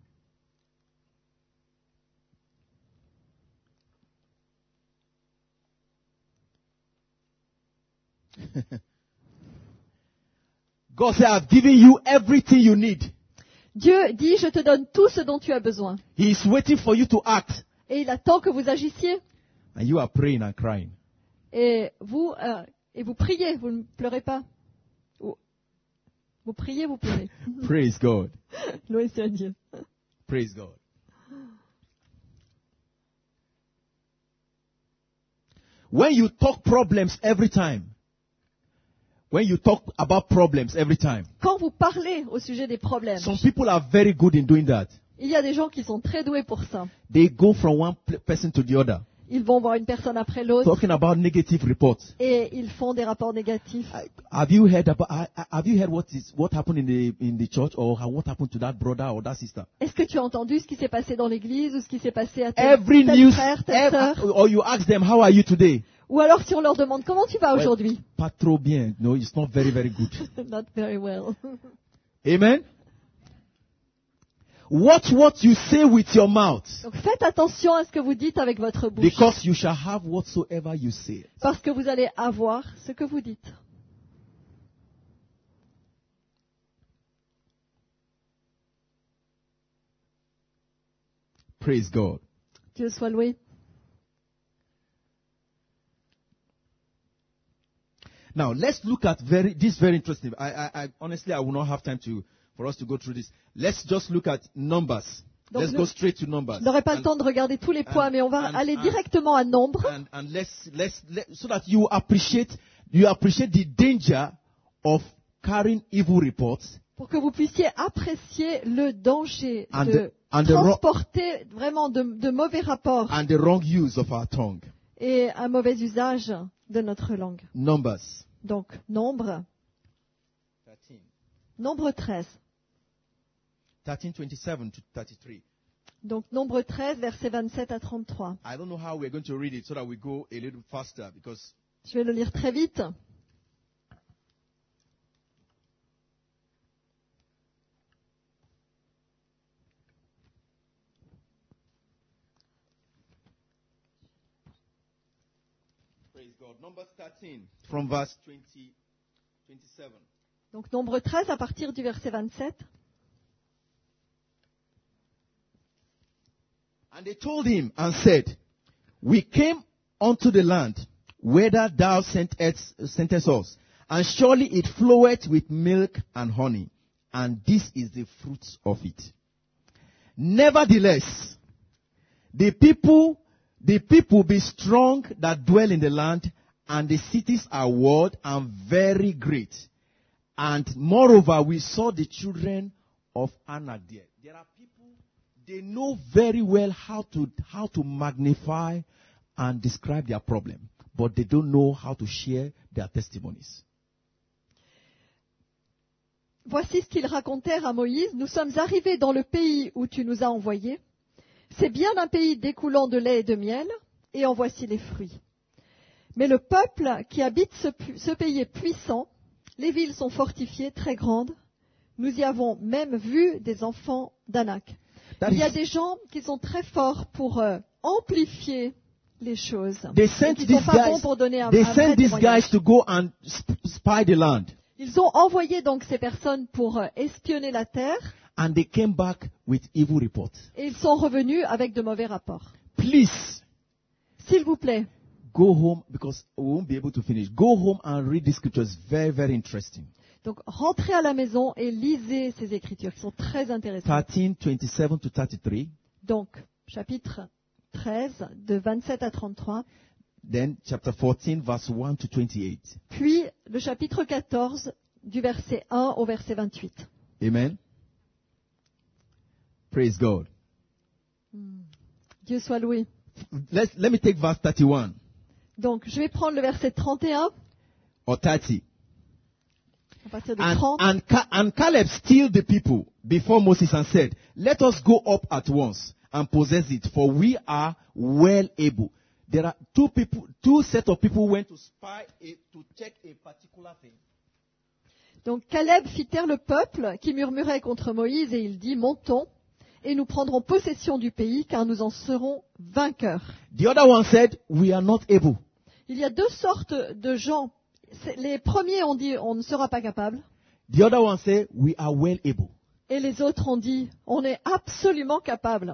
Speaker 1: God said, I've given you everything you need.
Speaker 2: Dieu dit, je te donne tout ce dont tu as besoin.
Speaker 1: He is waiting for you to act.
Speaker 2: Et il attend que vous agissiez.
Speaker 1: And you are praying and crying.
Speaker 2: Et vous, euh, et vous priez, vous ne pleurez pas. Ou- Vous priez, vous pleurez.
Speaker 1: Praise God.
Speaker 2: Loué soit Dieu.
Speaker 1: Praise God. When you talk problems every time, when you talk about problems every time,
Speaker 2: Quand vous parlez au sujet des problèmes,
Speaker 1: some people are very good in doing that.
Speaker 2: il y a des gens qui sont très doués pour ça.
Speaker 1: They go from one pl- person to the other,
Speaker 2: Ils vont voir une personne après l'autre
Speaker 1: talking about negative reports.
Speaker 2: et ils font des rapports négatifs.
Speaker 1: I- Have you heard about? I- I- Have you heard what is what happened in the in the church, or how- what happened to that brother or that sister?
Speaker 2: Est-ce que tu as entendu ce qui s'est passé dans l'église ou ce qui s'est passé à tel,
Speaker 1: Every
Speaker 2: tel
Speaker 1: news,
Speaker 2: frère, telle
Speaker 1: ev-
Speaker 2: sœur?
Speaker 1: or you ask them, how are you today?
Speaker 2: Ou alors si on leur demande comment tu vas aujourd'hui?
Speaker 1: Pas trop bien. No, it's not very very good.
Speaker 2: Not very well.
Speaker 1: Amen. Watch what you say with your mouth,
Speaker 2: Donc faites attention à ce que vous dites avec votre bouche.
Speaker 1: because you shall have whatsoever you say.
Speaker 2: Parce que vous allez avoir ce que vous dites.
Speaker 1: Praise God.
Speaker 2: Dieu soit loué.
Speaker 1: Now let's look at very this very interesting. I, I, I honestly I will not have time to for us to go through this. Let's just look at numbers.
Speaker 2: Donc,
Speaker 1: let's
Speaker 2: nous-
Speaker 1: go straight to numbers.
Speaker 2: Je n'aurai pas le
Speaker 1: And-
Speaker 2: temps de regarder tous les points,
Speaker 1: and-
Speaker 2: mais on va
Speaker 1: and-
Speaker 2: aller
Speaker 1: and-
Speaker 2: directement à nombre
Speaker 1: and, and let's let's let, so that you appreciate you appreciate the danger of carrying evil reports
Speaker 2: pour que vous puissiez apprécier le danger
Speaker 1: And
Speaker 2: de
Speaker 1: the- and the wrong-
Speaker 2: transporter vraiment de, de mauvais rapports
Speaker 1: and the wrong use of our tongue.
Speaker 2: et un mauvais usage de notre langue.
Speaker 1: Numbers.
Speaker 2: Donc, nombre, nombre treize.
Speaker 1: thirteen twenty-seven to thirty-three.
Speaker 2: Donc, nombre treize, versets vingt-sept à trente-trois.
Speaker 1: I don't know how we're going to read it so that we go a little faster because
Speaker 2: Je vais le lire très vite.
Speaker 1: praise God. Numbers thirteen from verse twenty, twenty-seven.
Speaker 2: Donc, nombre treize à partir du verset vingt-sept.
Speaker 1: And they told him and said, we came unto the land whither thou sentest, sentest us, and surely it floweth with milk and honey, and this is the fruit of it. Nevertheless, the people, the people be strong that dwell in the land, and the cities are walled and very great. And moreover, we saw the children of Anak there. There are people, they know very well how to, how to magnify and describe their problem, but they don't know how to share their testimonies.
Speaker 2: Voici ce qu'ils racontèrent à Moïse. Nous sommes arrivés dans le pays où tu nous as envoyés. C'est bien un pays découlant de lait et de miel, et en voici les fruits. Mais le peuple qui habite ce, pu- ce pays est puissant, les villes sont fortifiées, très grandes. Nous y avons même vu des enfants d'Anak.
Speaker 1: That
Speaker 2: Il y a
Speaker 1: is-
Speaker 2: des gens qui sont très forts pour euh, amplifier les choses.
Speaker 1: They
Speaker 2: et
Speaker 1: sent
Speaker 2: qui ne sont
Speaker 1: these
Speaker 2: pas
Speaker 1: guys,
Speaker 2: bons pour donner un,
Speaker 1: they
Speaker 2: un vrai
Speaker 1: sent these
Speaker 2: témoignage.
Speaker 1: guys to go and sp- spy the land,
Speaker 2: Ils ont envoyé donc ces personnes pour euh, espionner la terre.
Speaker 1: and they came back with evil reports.
Speaker 2: Et ils sont revenus avec de mauvais rapports.
Speaker 1: Please,
Speaker 2: S'il vous plaît,
Speaker 1: go home, because we won't be able to finish. Go home and read the scriptures. Very, very interesting.
Speaker 2: donc rentrez à la maison et lisez ces écritures qui sont très intéressantes.
Speaker 1: thirteen twenty-seven to thirty-three.
Speaker 2: Donc, chapitre treize, de vingt-sept à trente-trois.
Speaker 1: Then chapter fourteen, verse one to twenty-eight.
Speaker 2: Puis le chapitre quatorze, du verset un au verset vingt-huit.
Speaker 1: Amen. Praise God.
Speaker 2: Dieu soit loué.
Speaker 1: Let's, let me take verse thirty-one
Speaker 2: Donc, je vais prendre le verset trente et un,
Speaker 1: or thirty.
Speaker 2: à partir de
Speaker 1: And,
Speaker 2: trente.
Speaker 1: and, Ca- and Caleb stilled the people before Moses and said, let us go up at once and possess it, for we are well able. There are two people, two set of people who went to spy, a, to check a particular thing.
Speaker 2: Donc, Caleb fit taire le peuple qui murmurait contre Moïse et il dit, montons et nous prendrons possession du pays car nous en serons vainqueurs.
Speaker 1: The other one said, we are not able.
Speaker 2: Il y a deux sortes de gens. C'est- Les premiers ont dit, on ne sera pas capable.
Speaker 1: The other one said, we are well able.
Speaker 2: Et les autres ont dit, on est absolument capable.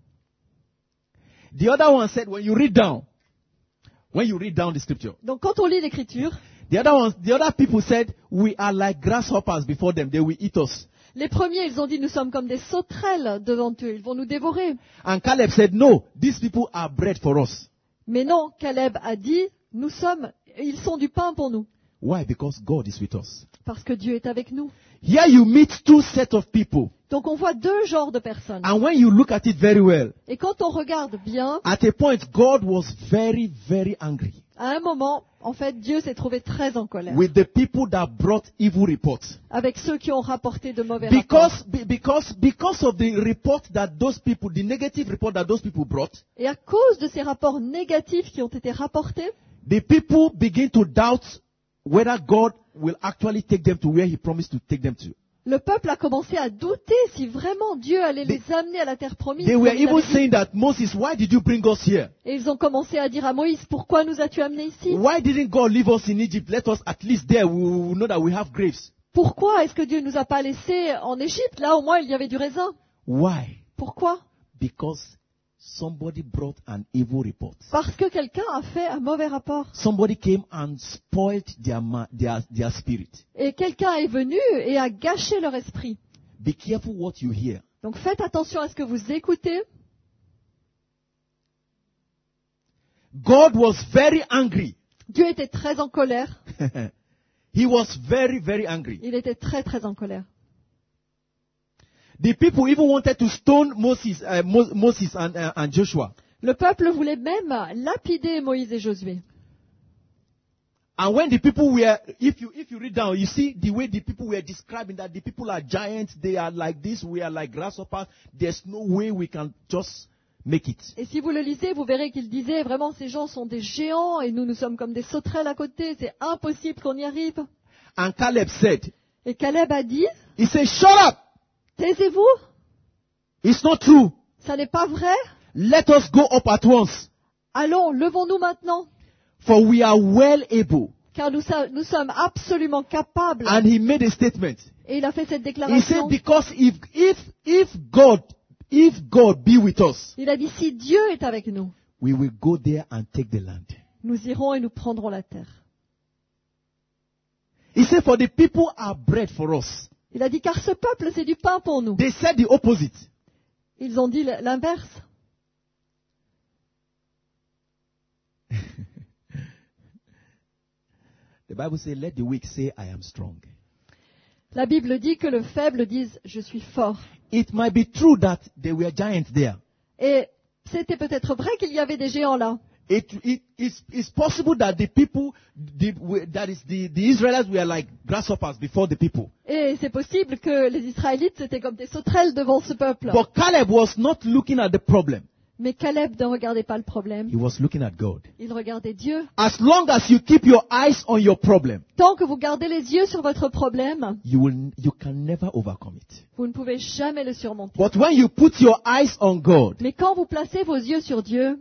Speaker 1: The other one said, when you read down, when you read down the scripture,
Speaker 2: Donc, quand on lit l'Écriture,
Speaker 1: the other ones, the other people said, we are like grasshoppers before them. They will eat us.
Speaker 2: les premiers, ils ont dit, nous sommes comme des sauterelles devant eux, ils vont nous dévorer.
Speaker 1: And Caleb said, no, these people are bread for us.
Speaker 2: Mais non, Caleb a dit, nous sommes, ils sont du pain pour nous,
Speaker 1: Why? Because God is with us.
Speaker 2: parce que Dieu est avec nous.
Speaker 1: Here you meet two sets of people.
Speaker 2: Donc, on voit deux genres de personnes.
Speaker 1: And when you look at it very well,
Speaker 2: Et quand on regarde bien,
Speaker 1: at a point, God was very, very angry
Speaker 2: à un moment, en fait, Dieu s'est trouvé très en colère
Speaker 1: with the people that brought evil reports.
Speaker 2: avec ceux qui ont rapporté de mauvais rapports.
Speaker 1: Because, be- because, because of the report that those people, the negative report that those people brought,
Speaker 2: Et à cause de ces rapports négatifs qui ont été rapportés,
Speaker 1: the people begin to doubt whether God will actually take them to where He promised to take them to.
Speaker 2: le peuple a commencé à douter si vraiment Dieu allait les amener à la terre promise.
Speaker 1: They
Speaker 2: comme
Speaker 1: were
Speaker 2: il
Speaker 1: even
Speaker 2: avait dit.
Speaker 1: saying that, Moses, why did you bring us here?
Speaker 2: Et ils ont commencé à dire à Moïse, pourquoi nous as-tu amenés ici?
Speaker 1: Why didn't God leave us in Egypt? Let us at least there, we will know that we have grapes.
Speaker 2: Pourquoi est-ce que Dieu ne nous a pas laissés en Égypte? Là, au moins, il y avait du raisin.
Speaker 1: Why?
Speaker 2: Pourquoi?
Speaker 1: Because somebody brought an evil report.
Speaker 2: Parce que quelqu'un a fait un mauvais rapport.
Speaker 1: Somebody came and spoiled their, ma- their, their spirit.
Speaker 2: Et quelqu'un est venu et a gâché leur esprit.
Speaker 1: Be careful what you hear.
Speaker 2: Donc faites attention à ce que vous écoutez.
Speaker 1: God was very angry.
Speaker 2: Dieu était très en colère.
Speaker 1: He was very, very angry.
Speaker 2: Il était très, très en colère.
Speaker 1: The people even wanted to stone Moses, uh, Mo- Moses and, uh, and Joshua.
Speaker 2: Le peuple voulait même lapider Moïse et Josué.
Speaker 1: And when the people were, if you, if you read down, you see the way the people were describing that the people are giants, they are like this, we are like grasshoppers. There's no way we can just make it.
Speaker 2: Et si vous le lisez, vous verrez qu'il disait vraiment ces gens sont des géants et nous, nous sommes comme des sauterelles à côté. C'est impossible qu'on y arrive.
Speaker 1: And Caleb said,
Speaker 2: Et Caleb a dit,
Speaker 1: he said, shut up!
Speaker 2: taisez-vous,
Speaker 1: It's not true.
Speaker 2: ça n'est pas vrai.
Speaker 1: Let us go up at once,
Speaker 2: Allons, levons-nous maintenant,
Speaker 1: for we are well able.
Speaker 2: car nous, sa- nous sommes absolument capables.
Speaker 1: And he made a statement.
Speaker 2: Et il a fait cette
Speaker 1: He said,
Speaker 2: déclaration.
Speaker 1: because if, if, if God, if God be with us,
Speaker 2: Il a dit, si Dieu est avec nous,
Speaker 1: we will go there and take the land.
Speaker 2: nous irons et nous prendrons la terre.
Speaker 1: He said, for the people are bread for us.
Speaker 2: Il a dit, car ce peuple, c'est du pain pour nous.
Speaker 1: They said the opposite.
Speaker 2: Ils ont dit l'inverse.
Speaker 1: The Bible says, let the weak say, I am strong.
Speaker 2: La Bible dit que le faible dise, je suis fort.
Speaker 1: It might be true that there were giants there.
Speaker 2: Et c'était peut-être vrai qu'il y avait des géants là.
Speaker 1: It, it, it's, it's possible that the people, the, that is the, the Israelites were like grasshoppers before the people.
Speaker 2: Et c'est possible que les Israélites, c'était comme des sauterelles devant ce peuple.
Speaker 1: But Caleb was not looking at the problem.
Speaker 2: Mais Caleb ne regardait pas le problème.
Speaker 1: He was looking at God.
Speaker 2: Il regardait Dieu.
Speaker 1: As long as you keep your eyes on your problem,
Speaker 2: Tant que vous gardez les yeux sur votre problème,
Speaker 1: you will, you can never overcome it.
Speaker 2: vous ne pouvez jamais le surmonter.
Speaker 1: But when you put your eyes on God,
Speaker 2: Mais quand vous placez vos yeux sur Dieu,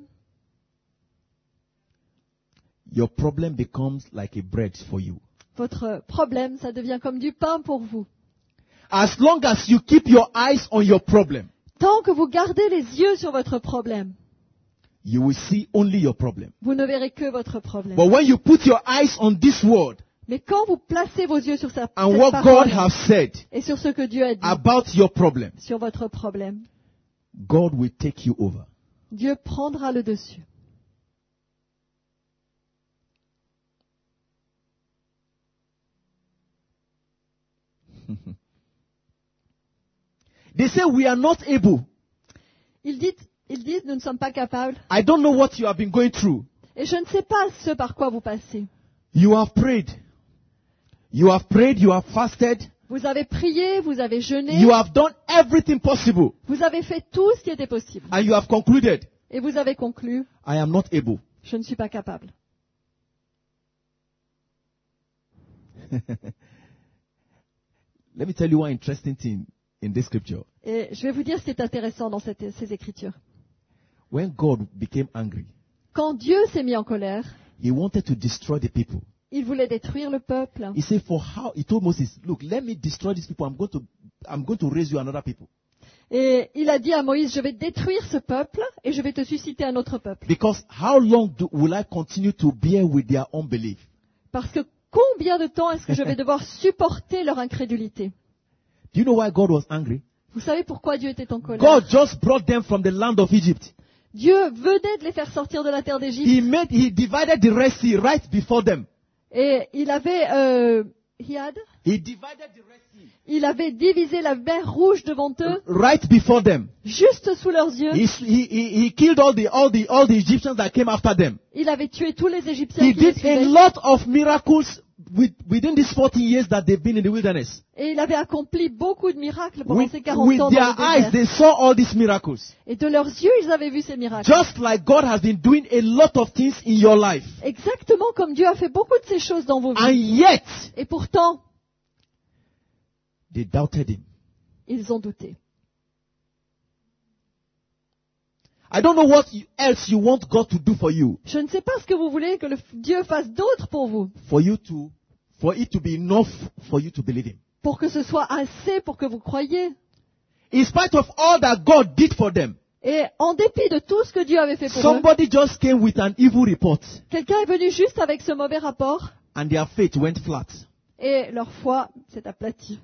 Speaker 1: your problem becomes like a bread for you.
Speaker 2: votre problème, ça devient comme du pain pour vous.
Speaker 1: As long as you keep your eyes on your problem,
Speaker 2: Tant que vous gardez les yeux sur votre problème,
Speaker 1: you will see only your problem.
Speaker 2: vous ne verrez que votre problème.
Speaker 1: But when you put your eyes on this word
Speaker 2: Mais quand vous placez vos yeux sur sa
Speaker 1: and
Speaker 2: cette
Speaker 1: what
Speaker 2: parole
Speaker 1: God has said
Speaker 2: et sur ce que Dieu a dit
Speaker 1: about your problem,
Speaker 2: sur votre problème,
Speaker 1: God will take you over.
Speaker 2: Dieu prendra le dessus.
Speaker 1: They say we are not able.
Speaker 2: Ils disent, ils disent, nous ne sommes pas capables.
Speaker 1: I don't know what you have been going through.
Speaker 2: Et je ne sais pas ce par quoi vous passez.
Speaker 1: You have prayed. You have prayed, you have fasted.
Speaker 2: Vous avez prié, vous avez jeûné,
Speaker 1: You have done everything possible.
Speaker 2: vous avez fait tout ce qui était possible.
Speaker 1: And you have concluded,
Speaker 2: Et vous avez conclu,
Speaker 1: I am not able.
Speaker 2: je ne suis pas capable.
Speaker 1: Let me tell you one interesting thing in this scripture.
Speaker 2: Et je vais vous dire ce qui est intéressant dans cette- ces écritures.
Speaker 1: When God became angry,
Speaker 2: Quand Dieu s'est mis en colère,
Speaker 1: he wanted to destroy the people.
Speaker 2: il voulait détruire le peuple.
Speaker 1: He said, for how, he told Moses, look, let me destroy these people. I'm going to, I'm going to raise you another people.
Speaker 2: Et il a dit à Moïse, je vais détruire ce peuple et je vais te susciter un autre peuple.
Speaker 1: Because how long do, will I continue to bear with their unbelief?
Speaker 2: Parce que combien de temps est-ce que je vais devoir supporter leur incrédulité?
Speaker 1: Do you know why God was angry?
Speaker 2: Vous savez pourquoi Dieu était en colère?
Speaker 1: God just brought them from the land of Egypt.
Speaker 2: Dieu venait de les faire sortir de la terre d'Égypte
Speaker 1: He made, he divided the Red Sea right before them.
Speaker 2: et il avait, euh, he had-
Speaker 1: He divided the Red Sea
Speaker 2: il avait divisé la mer rouge devant eux,
Speaker 1: right before them.
Speaker 2: juste sous leurs yeux.
Speaker 1: He, he, he, he killed all the, all the, all the Egyptians that came after them.
Speaker 2: Il avait tué tous les Égyptiens
Speaker 1: He
Speaker 2: qui les
Speaker 1: did a
Speaker 2: suivaient.
Speaker 1: lot of miracles with, within these forty years that they've been in the wilderness.
Speaker 2: Et il avait accompli beaucoup de miracles pendant
Speaker 1: With,
Speaker 2: ces quarante
Speaker 1: with
Speaker 2: ans
Speaker 1: their
Speaker 2: dans le
Speaker 1: eyes,
Speaker 2: désert.
Speaker 1: they saw all these miracles.
Speaker 2: Et de leurs yeux, ils avaient vu ces miracles.
Speaker 1: Just like God has been doing a lot of things in your life.
Speaker 2: Exactement comme Dieu a fait beaucoup de ces choses dans vos
Speaker 1: And
Speaker 2: vies.
Speaker 1: yet,
Speaker 2: Et pourtant,
Speaker 1: they doubted him.
Speaker 2: ils ont douté.
Speaker 1: I don't know what you- else you want God to do for you.
Speaker 2: Je ne sais pas ce que vous voulez que le f- Dieu fasse d'autre pour vous,
Speaker 1: For you to, for it to be enough for you to believe him.
Speaker 2: pour que ce soit assez pour que vous croyiez.
Speaker 1: In spite of all that God did for them,
Speaker 2: Et en dépit de tout ce que Dieu avait fait pour eux,
Speaker 1: somebody just came with an evil report
Speaker 2: quelqu'un est venu juste avec ce mauvais rapport
Speaker 1: and their faith went flat.
Speaker 2: et leur foi s'est aplatie.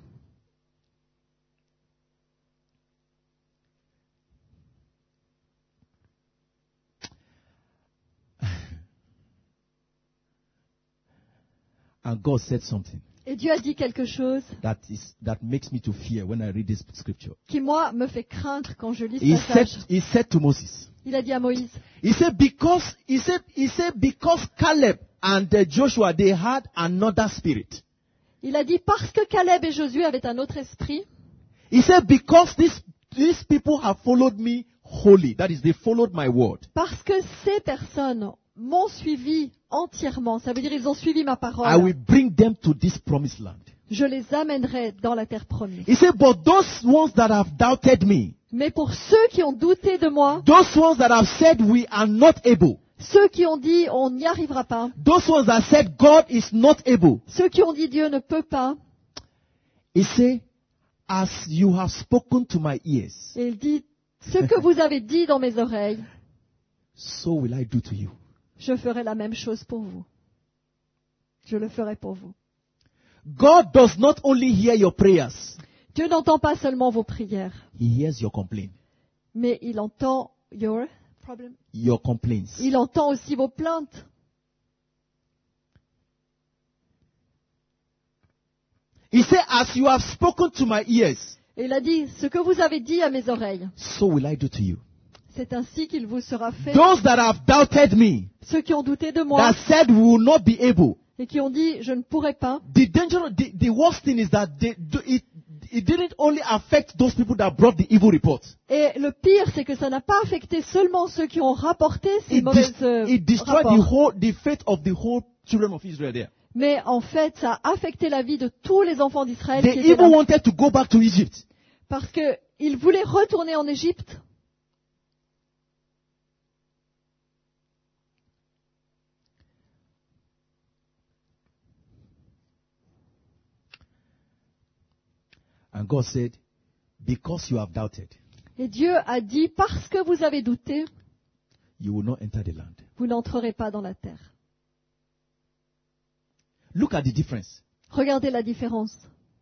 Speaker 1: And God said something
Speaker 2: Et Dieu a dit quelque chose
Speaker 1: that is, that makes me to fear when I read this scripture.
Speaker 2: qui, moi, me fait craindre quand je lis
Speaker 1: He
Speaker 2: ce
Speaker 1: said,
Speaker 2: passage.
Speaker 1: he said to Moses,
Speaker 2: Il a dit à Moïse,
Speaker 1: he said, because, he said, he said, because Caleb and uh, Joshua, they had another spirit.
Speaker 2: il a dit parce que Caleb et Josué avaient un autre esprit,
Speaker 1: He said, because these, these people have followed me wholly. That is, they followed my word.
Speaker 2: parce que ces personnes m'ont suivi entièrement, ça veut dire ils ont suivi ma
Speaker 1: I
Speaker 2: parole,
Speaker 1: will bring them to this promised land.
Speaker 2: je les amènerai dans la terre promise.
Speaker 1: He said, but those ones that have doubted me,
Speaker 2: Mais pour ceux qui ont douté de moi,
Speaker 1: those ones that have said we are not able,
Speaker 2: ceux qui ont dit on n'y arrivera pas,
Speaker 1: those ones that said God is not able,
Speaker 2: ceux qui ont dit Dieu ne peut pas,
Speaker 1: he said, as you have spoken to my ears,
Speaker 2: et il dit ce que vous avez dit dans mes oreilles,
Speaker 1: so will I do to you.
Speaker 2: je ferai la même chose pour vous. Je le ferai pour vous.
Speaker 1: God does not only hear your prayers,
Speaker 2: Dieu n'entend pas seulement vos prières,
Speaker 1: he hears your complaint,
Speaker 2: mais il entend your problem.
Speaker 1: your complaints.
Speaker 2: Il entend aussi vos plaintes.
Speaker 1: He said, as you have spoken to my ears,
Speaker 2: Et il a dit, ce que vous avez dit à mes oreilles,
Speaker 1: so will I do to you.
Speaker 2: c'est ainsi qu'il vous sera fait.
Speaker 1: Those that have doubted me,
Speaker 2: Ceux qui ont douté de moi
Speaker 1: that said we will not be able,
Speaker 2: et qui ont dit, je ne pourrai pas,
Speaker 1: the danger, the, the worst thing is that they, do, it, it didn't only affect those people that brought the evil report.
Speaker 2: et le pire, c'est que ça n'a pas affecté seulement ceux qui ont rapporté ces
Speaker 1: It,
Speaker 2: mauvaises
Speaker 1: dis-
Speaker 2: euh,
Speaker 1: it destroyed the
Speaker 2: rapports,
Speaker 1: whole, the faith of the whole children of Israel there.
Speaker 2: mais en fait, ça a affecté la vie de tous les enfants d'Israël
Speaker 1: They
Speaker 2: qui étaient
Speaker 1: even
Speaker 2: là,
Speaker 1: wanted to go back to Egypt.
Speaker 2: parce qu'ils voulaient retourner en Égypte.
Speaker 1: And God said, because you have doubted,
Speaker 2: Et Dieu a dit, parce que vous avez douté,
Speaker 1: you will not enter the land.
Speaker 2: vous n'entrerez pas dans la terre.
Speaker 1: Look at the difference.
Speaker 2: Regardez la différence.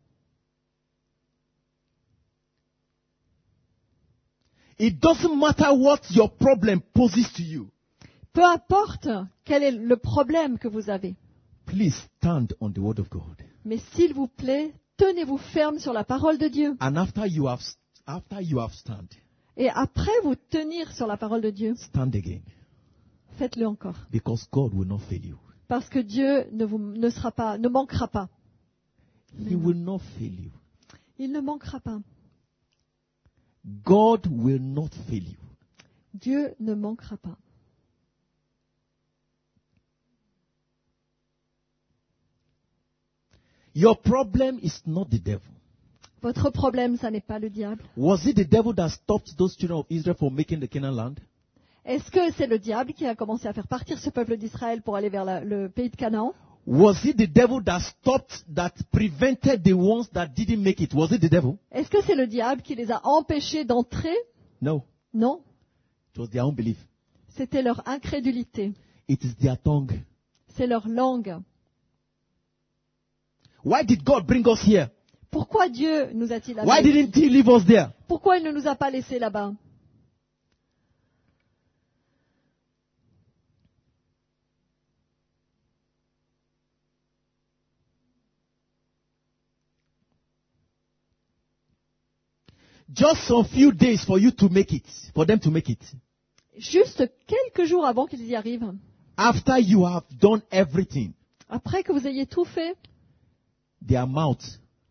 Speaker 1: It doesn't matter what your problem poses to you.
Speaker 2: Peu importe quel est le problème que vous avez,
Speaker 1: Please stand on the word of God.
Speaker 2: mais s'il vous plaît, tenez-vous ferme sur la parole de Dieu.
Speaker 1: And after you have, after you have stand,
Speaker 2: Et après vous tenir sur la parole de Dieu,
Speaker 1: stand again.
Speaker 2: faites-le encore.
Speaker 1: Because God will not fail you.
Speaker 2: Parce que Dieu ne, vous, ne sera pas, ne manquera pas.
Speaker 1: He will not fail you.
Speaker 2: Il ne manquera pas.
Speaker 1: God will not fail you.
Speaker 2: Dieu ne manquera pas.
Speaker 1: Your problem is not the devil.
Speaker 2: Votre problème, ça n'est pas le diable.
Speaker 1: Was it the devil that stopped those children of Israel from making the Canaan land?
Speaker 2: Est-ce que c'est le diable qui a commencé à faire partir ce peuple d'Israël pour aller vers la- le pays de Canaan?
Speaker 1: Was it the devil that stopped, that prevented the ones that didn't make it? Was it the devil?
Speaker 2: Est-ce que c'est le diable qui les a empêchés d'entrer?
Speaker 1: No.
Speaker 2: Non,
Speaker 1: It was their unbelief.
Speaker 2: c'était leur incrédulité,
Speaker 1: It is their tongue.
Speaker 2: c'est leur langue.
Speaker 1: Why did God bring us here?
Speaker 2: Pourquoi Dieu nous a-t-il
Speaker 1: Why
Speaker 2: amenés?
Speaker 1: didn't He leave us there?
Speaker 2: Pourquoi il ne nous a pas laissés là-bas?
Speaker 1: Just some few days for you to make it, for them to make it.
Speaker 2: Juste quelques jours avant qu'ils y arrivent,
Speaker 1: After you have done everything,
Speaker 2: après que vous ayez tout fait,
Speaker 1: their mouth,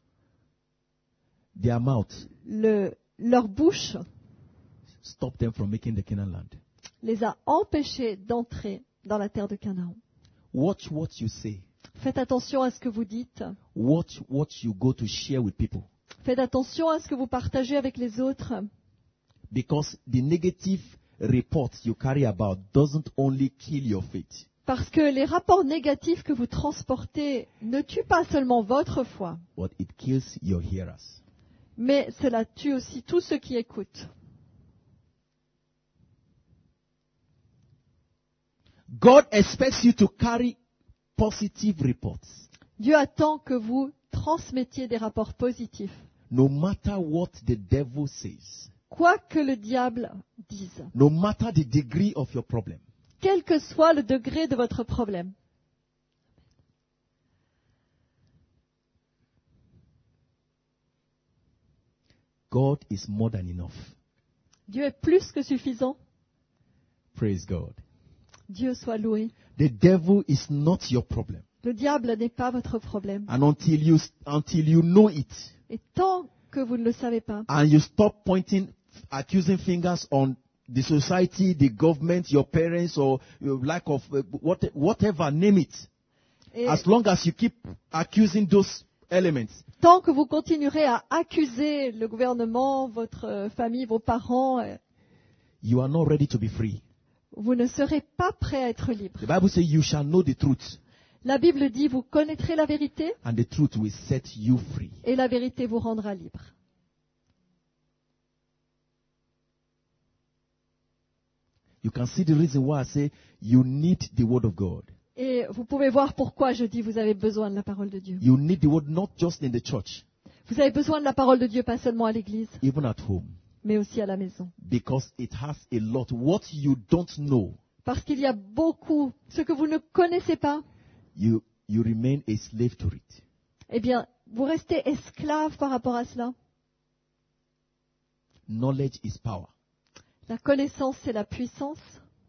Speaker 1: their mouth
Speaker 2: le- leur bouche
Speaker 1: stopped them from making the Canaan land.
Speaker 2: les a empêchés d'entrer dans la terre de Canaan.
Speaker 1: Watch what you say.
Speaker 2: Faites attention à ce que vous dites.
Speaker 1: Watch what you go to share with people.
Speaker 2: Faites attention à ce que vous partagez avec les autres.
Speaker 1: Because the negative reports you carry about doesn't only kill your faith.
Speaker 2: Parce que les rapports négatifs que vous transportez ne tuent pas seulement votre foi,
Speaker 1: But it kills your hearers.
Speaker 2: mais cela tue aussi tous ceux qui écoutent.
Speaker 1: God expects you to carry positive reports.
Speaker 2: Dieu attend que vous transmettiez des rapports positifs,
Speaker 1: No matter what the devil says.
Speaker 2: quoi que le diable dise,
Speaker 1: No matter the degree of your problem.
Speaker 2: quel que soit le degré de votre problème.
Speaker 1: God is more than enough.
Speaker 2: Dieu est plus que suffisant.
Speaker 1: Praise God.
Speaker 2: Dieu soit loué.
Speaker 1: The devil is not your problem.
Speaker 2: Le diable n'est pas votre problème.
Speaker 1: And until you, until you know it,
Speaker 2: Et tant que vous ne le savez pas,
Speaker 1: and you stop pointing, accusing fingers on the society, the government, your parents, or your lack of uh, what, whatever, name it.
Speaker 2: et
Speaker 1: As long as you keep accusing those elements,
Speaker 2: tant que vous continuerez à accuser le gouvernement, votre euh, famille, vos parents, euh,
Speaker 1: you are not ready to be free.
Speaker 2: vous ne serez pas prêt à être libre.
Speaker 1: The Bible says you shall know the truth,
Speaker 2: La Bible dit, vous connaîtrez la vérité
Speaker 1: and the truth will set you free.
Speaker 2: et la vérité vous rendra libre.
Speaker 1: You can see the reason why I say you need the word of God.
Speaker 2: Et vous pouvez voir pourquoi je dis vous avez besoin de la parole de Dieu.
Speaker 1: You need the word not just in the church,
Speaker 2: Vous avez besoin de la parole de Dieu pas seulement à l'église,
Speaker 1: even at home,
Speaker 2: mais aussi à la maison.
Speaker 1: because it has a lot. What you don't know,
Speaker 2: Parce qu'il y a beaucoup, ce que vous ne connaissez pas,
Speaker 1: you, you remain a slave to it.
Speaker 2: eh bien, vous restez esclave par rapport à cela.
Speaker 1: Knowledge is power.
Speaker 2: La connaissance, c'est la puissance.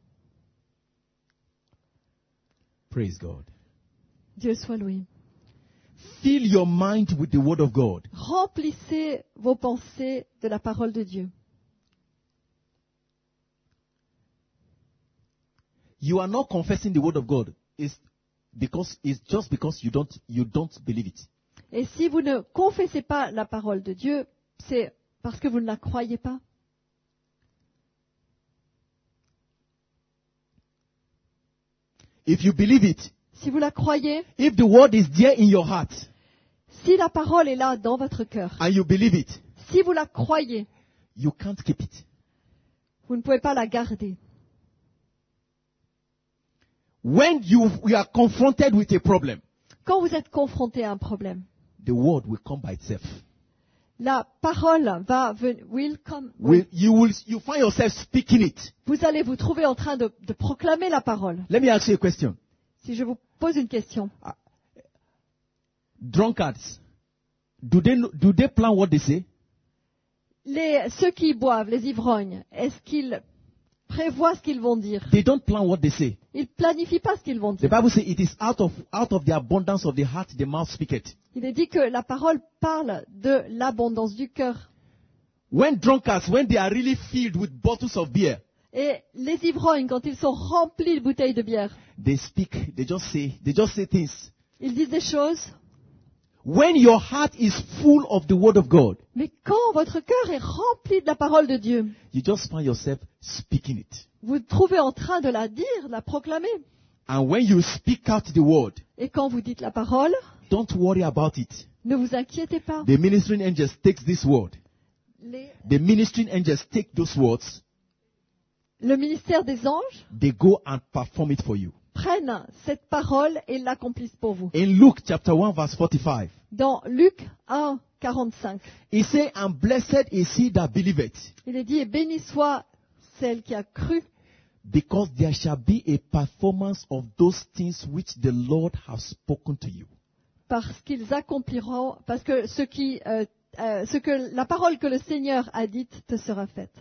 Speaker 1: Praise God.
Speaker 2: Dieu soit loué.
Speaker 1: Fill your mind with the word of God.
Speaker 2: Remplissez vos pensées de la parole de Dieu.
Speaker 1: You are not confessing the word of God. It's because it's just because you don't you don't believe it.
Speaker 2: Et si vous ne confessez pas la parole de Dieu, c'est parce que vous ne la croyez pas.
Speaker 1: If you believe it,
Speaker 2: Si vous la croyez,
Speaker 1: if the word is there in your heart
Speaker 2: si la parole est là dans votre cœur,
Speaker 1: and you believe it,
Speaker 2: si vous la croyez,
Speaker 1: you can't keep it.
Speaker 2: vous ne pouvez pas la garder.
Speaker 1: When you, you are confronted with a problem,
Speaker 2: Quand vous êtes confronté à un problème,
Speaker 1: the word will come by itself.
Speaker 2: la parole va venir, will come,
Speaker 1: Will, you will you find yourself speaking it.
Speaker 2: vous allez vous trouver en train de, de proclamer la parole.
Speaker 1: Let me ask you a question.
Speaker 2: Si je vous pose une question,
Speaker 1: Drunkards, do they know- do they plan what they say?
Speaker 2: les, ceux qui boivent, les ivrognes, est-ce qu'ils prévoient ce qu'ils vont dire?
Speaker 1: They don't plan what they say.
Speaker 2: Ils planifient pas ce qu'ils vont
Speaker 1: The
Speaker 2: dire.
Speaker 1: Bible says it is out of out of the abundance of the heart the mouth speaketh.
Speaker 2: Il est dit que la parole parle de l'abondance du cœur.
Speaker 1: When drunkards, when they are really filled with bottles of beer,
Speaker 2: Et les ivrognes, quand ils sont remplis de bouteilles de bière,
Speaker 1: they speak, they just say, they just say things.
Speaker 2: ils disent des choses.
Speaker 1: When your heart is full of the word of God,
Speaker 2: Mais quand votre cœur est rempli de la parole de Dieu,
Speaker 1: you just find yourself speaking it.
Speaker 2: vous vous trouvez en train de la dire, de la proclamer.
Speaker 1: And when you speak out the word,
Speaker 2: Et quand vous dites la parole,
Speaker 1: don't worry about it.
Speaker 2: ne vous inquiétez pas.
Speaker 1: The ministering angels takes this word.
Speaker 2: Les-
Speaker 1: The ministering angels take those words,
Speaker 2: le ministère des anges
Speaker 1: they go and perform it for you.
Speaker 2: prennent cette parole et l'accomplissent pour vous.
Speaker 1: In Luke chapter one verse forty-five,
Speaker 2: Dans Luc un, quarante-cinq,
Speaker 1: he said, and blessed is he that believeth,
Speaker 2: il est dit, et béni soit celle qui a cru,
Speaker 1: because there shall be a performance of those things which the Lord has spoken to you.
Speaker 2: parce qu'ils accompliront, parce que ce qui, euh, euh, ce que la parole que le Seigneur a dite te sera faite.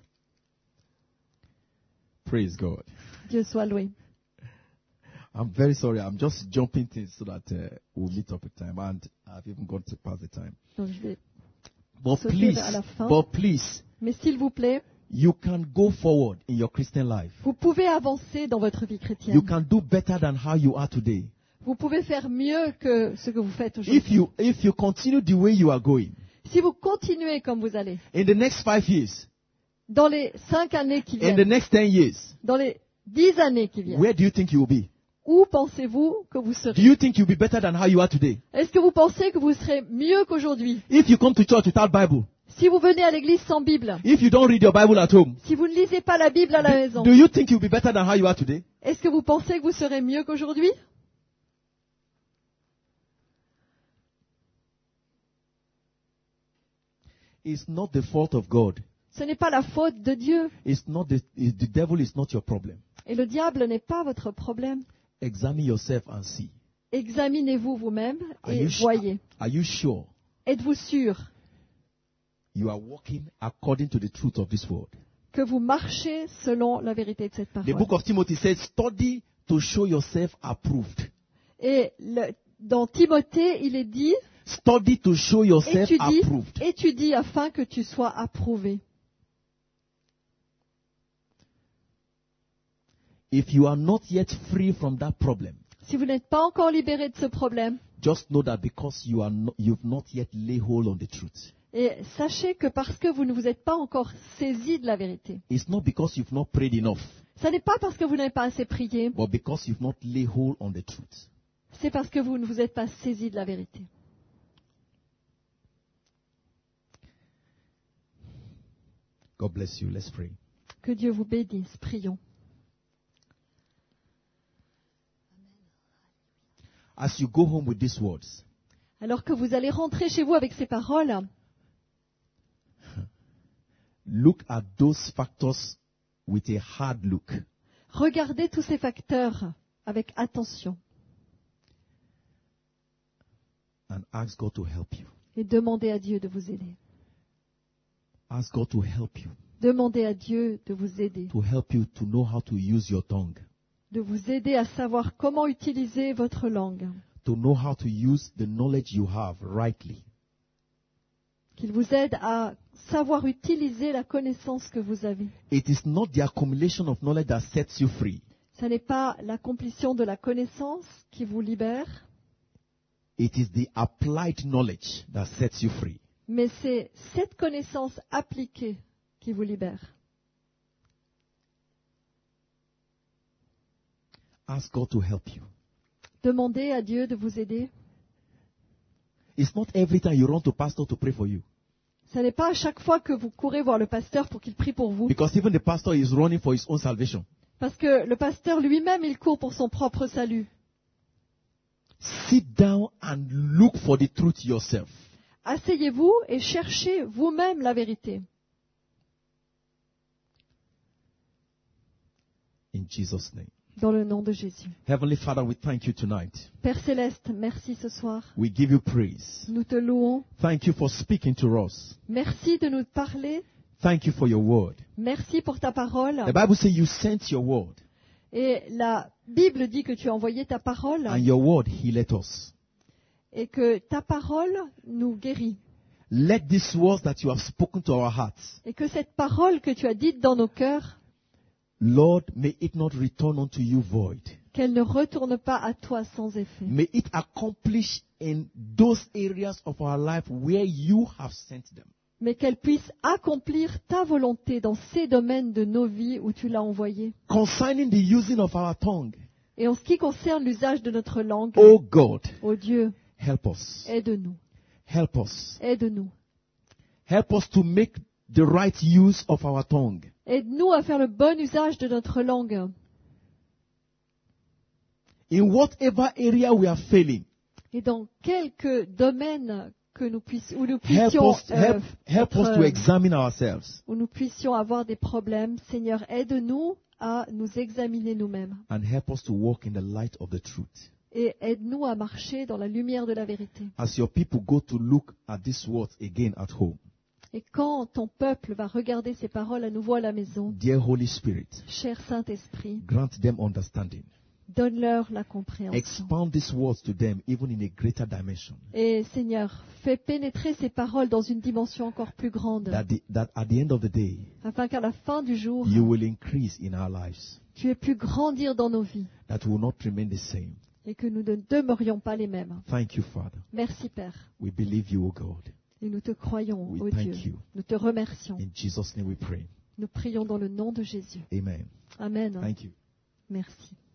Speaker 1: Praise God.
Speaker 2: Dieu soit loué.
Speaker 1: I'm very sorry. I'm just jumping things so that uh, we'll meet up with time. And I've even gone to pass the time.
Speaker 2: Donc, je vais-
Speaker 1: But
Speaker 2: Sauter
Speaker 1: please,
Speaker 2: à la fin.
Speaker 1: but please,
Speaker 2: Mais s'il vous plaît,
Speaker 1: you can go forward in your Christian life.
Speaker 2: vous pouvez avancer dans votre vie
Speaker 1: You
Speaker 2: chrétienne.
Speaker 1: can do better than how you are today.
Speaker 2: Vous pouvez faire mieux que ce que vous faites
Speaker 1: If
Speaker 2: aujourd'hui.
Speaker 1: you, if you continue the way you are going,
Speaker 2: Si vous continuez comme vous allez,
Speaker 1: in the next five years,
Speaker 2: dans les cinq années qui
Speaker 1: in the
Speaker 2: viennent,
Speaker 1: next ten years,
Speaker 2: dans les dix années qui viennent,
Speaker 1: where do you think you will be?
Speaker 2: où pensez-vous que vous
Speaker 1: Do
Speaker 2: serez?
Speaker 1: you think you'll be better than how you are today?
Speaker 2: Est-ce que vous pensez que vous serez mieux qu'aujourd'hui?
Speaker 1: If you come to church without Bible,
Speaker 2: Si vous venez à l'église sans Bible,
Speaker 1: if you don't read your Bible at home,
Speaker 2: si vous ne lisez pas la Bible à la maison,
Speaker 1: do you think you'll be better than how you are today?
Speaker 2: est-ce que vous pensez que vous serez mieux qu'aujourd'hui?
Speaker 1: It's not the fault of God.
Speaker 2: Ce n'est pas la faute de Dieu.
Speaker 1: It's not the, the devil is not your problem.
Speaker 2: Et le diable n'est pas votre problème.
Speaker 1: Examine yourself and see.
Speaker 2: Examinez-vous vous-même
Speaker 1: Are
Speaker 2: et
Speaker 1: you, su-
Speaker 2: voyez.
Speaker 1: are you sure
Speaker 2: Êtes-vous sûr
Speaker 1: you are walking according to the truth of this word?
Speaker 2: que vous marchez selon la vérité de cette
Speaker 1: The
Speaker 2: parole?
Speaker 1: book of Timothy says, study to show yourself approved.
Speaker 2: Et le- dans Timothée, il est dit,
Speaker 1: Study to show yourself
Speaker 2: étudie,
Speaker 1: approved.
Speaker 2: étudie afin que tu sois approuvé.
Speaker 1: If you are not yet free from that problem,
Speaker 2: Si vous n'êtes pas encore libéré de ce problème,
Speaker 1: just know that because you are not, you've not yet laid hold on the truth.
Speaker 2: et sachez que parce que vous ne vous êtes pas encore saisi de la vérité,
Speaker 1: It's not because you've not prayed enough,
Speaker 2: ce n'est pas parce que vous n'avez pas assez prié,
Speaker 1: but because you've not laid hold on the truth.
Speaker 2: c'est parce que vous ne vous êtes pas saisi de la vérité.
Speaker 1: God bless you. Let's pray.
Speaker 2: Que Dieu vous bénisse. Prions.
Speaker 1: As you go home with these words,
Speaker 2: Alors que vous allez rentrer chez vous avec ces paroles,
Speaker 1: look at those factors with a hard look.
Speaker 2: regardez tous ces facteurs avec attention
Speaker 1: And ask God to help you.
Speaker 2: et demandez à Dieu de vous aider.
Speaker 1: Ask God to help you.
Speaker 2: Demandez à Dieu de vous aider,
Speaker 1: To help you to know how to use your tongue.
Speaker 2: de vous aider à savoir comment utiliser votre langue,
Speaker 1: To know how to use the knowledge you have rightly.
Speaker 2: qu'il vous aide à savoir utiliser la connaissance que vous avez.
Speaker 1: It is not the accumulation of knowledge that sets you free.
Speaker 2: Ce n'est pas l'accomplissement de la connaissance qui vous libère,
Speaker 1: It is the applied knowledge that sets you free.
Speaker 2: mais c'est cette connaissance appliquée qui vous libère.
Speaker 1: Ask God to help you.
Speaker 2: Demandez à Dieu de vous aider.
Speaker 1: It's not every time you run to pastor to pray for you.
Speaker 2: Ce n'est pas à chaque fois que vous courez voir le pasteur pour qu'il prie pour vous,
Speaker 1: Because even the pastor is running for his own salvation.
Speaker 2: parce que le pasteur lui-même, il court pour son propre salut.
Speaker 1: Sit down and look for the truth yourself.
Speaker 2: Asseyez-vous et cherchez vous-même la vérité.
Speaker 1: In Jesus' name.
Speaker 2: Dans le nom de Jésus.
Speaker 1: Heavenly Father, we thank you tonight.
Speaker 2: Père Céleste, merci ce soir.
Speaker 1: We give you praise.
Speaker 2: Nous te louons.
Speaker 1: Thank you for speaking to us.
Speaker 2: Merci de nous parler.
Speaker 1: Thank you for your word.
Speaker 2: Merci pour ta parole.
Speaker 1: The Bible says you sent your word,
Speaker 2: Et la Bible dit que tu as envoyé ta parole
Speaker 1: and your word healed us.
Speaker 2: et que ta parole nous guérit.
Speaker 1: Let these words that you have spoken to our hearts,
Speaker 2: Et que cette parole que tu as dite dans nos cœurs,
Speaker 1: Lord, may it not return unto you void.
Speaker 2: qu'elle ne retourne pas à toi sans effet.
Speaker 1: May it accomplish in those areas of our life where you have sent them.
Speaker 2: Mais qu'elle puisse accomplir ta volonté dans ces domaines de nos vies où tu l'as envoyée.
Speaker 1: Concerning the using of our tongue,
Speaker 2: Et en ce qui concerne l'usage de notre langue,
Speaker 1: oh God,
Speaker 2: ô Dieu,
Speaker 1: help us.
Speaker 2: aide-nous,
Speaker 1: Help us.
Speaker 2: aide-nous.
Speaker 1: Help us to make the right use of our tongue.
Speaker 2: Aide-nous à faire le bon usage de notre langue.
Speaker 1: In whatever area we are failing,
Speaker 2: Et dans quelques domaines que nous puissions, où nous
Speaker 1: help
Speaker 2: puissions,
Speaker 1: us,
Speaker 2: euh,
Speaker 1: help, help us
Speaker 2: être,
Speaker 1: to
Speaker 2: euh,
Speaker 1: examine ourselves
Speaker 2: où nous puissions avoir des problèmes, Seigneur, aide-nous à nous examiner nous-mêmes.
Speaker 1: and help us to walk in the light of the truth.
Speaker 2: Et aide-nous à marcher dans la lumière de la vérité.
Speaker 1: As your people go to look at these words again at home,
Speaker 2: Et quand ton peuple va regarder ces paroles à nouveau à la maison,
Speaker 1: dear Holy Spirit,
Speaker 2: cher Saint-Esprit,
Speaker 1: grant them understanding.
Speaker 2: donne-leur la compréhension.
Speaker 1: Expound these words to them even in a greater dimension.
Speaker 2: Et Seigneur, fais pénétrer ces paroles dans une dimension encore plus grande,
Speaker 1: That, the, that at the end of the day,
Speaker 2: afin qu'à la fin du jour,
Speaker 1: you will increase in our lives.
Speaker 2: tu aies pu grandir dans nos vies
Speaker 1: That we will not remain the same.
Speaker 2: et que nous ne demeurions pas les mêmes.
Speaker 1: Thank you, Father.
Speaker 2: Merci Père.
Speaker 1: We believe you, O God.
Speaker 2: Et nous te croyons,
Speaker 1: We
Speaker 2: ô
Speaker 1: thank
Speaker 2: Dieu.
Speaker 1: you.
Speaker 2: Nous te remercions.
Speaker 1: In Jesus' name we pray.
Speaker 2: Nous prions dans le nom de Jésus.
Speaker 1: Amen.
Speaker 2: Amen.
Speaker 1: Thank you.
Speaker 2: Merci.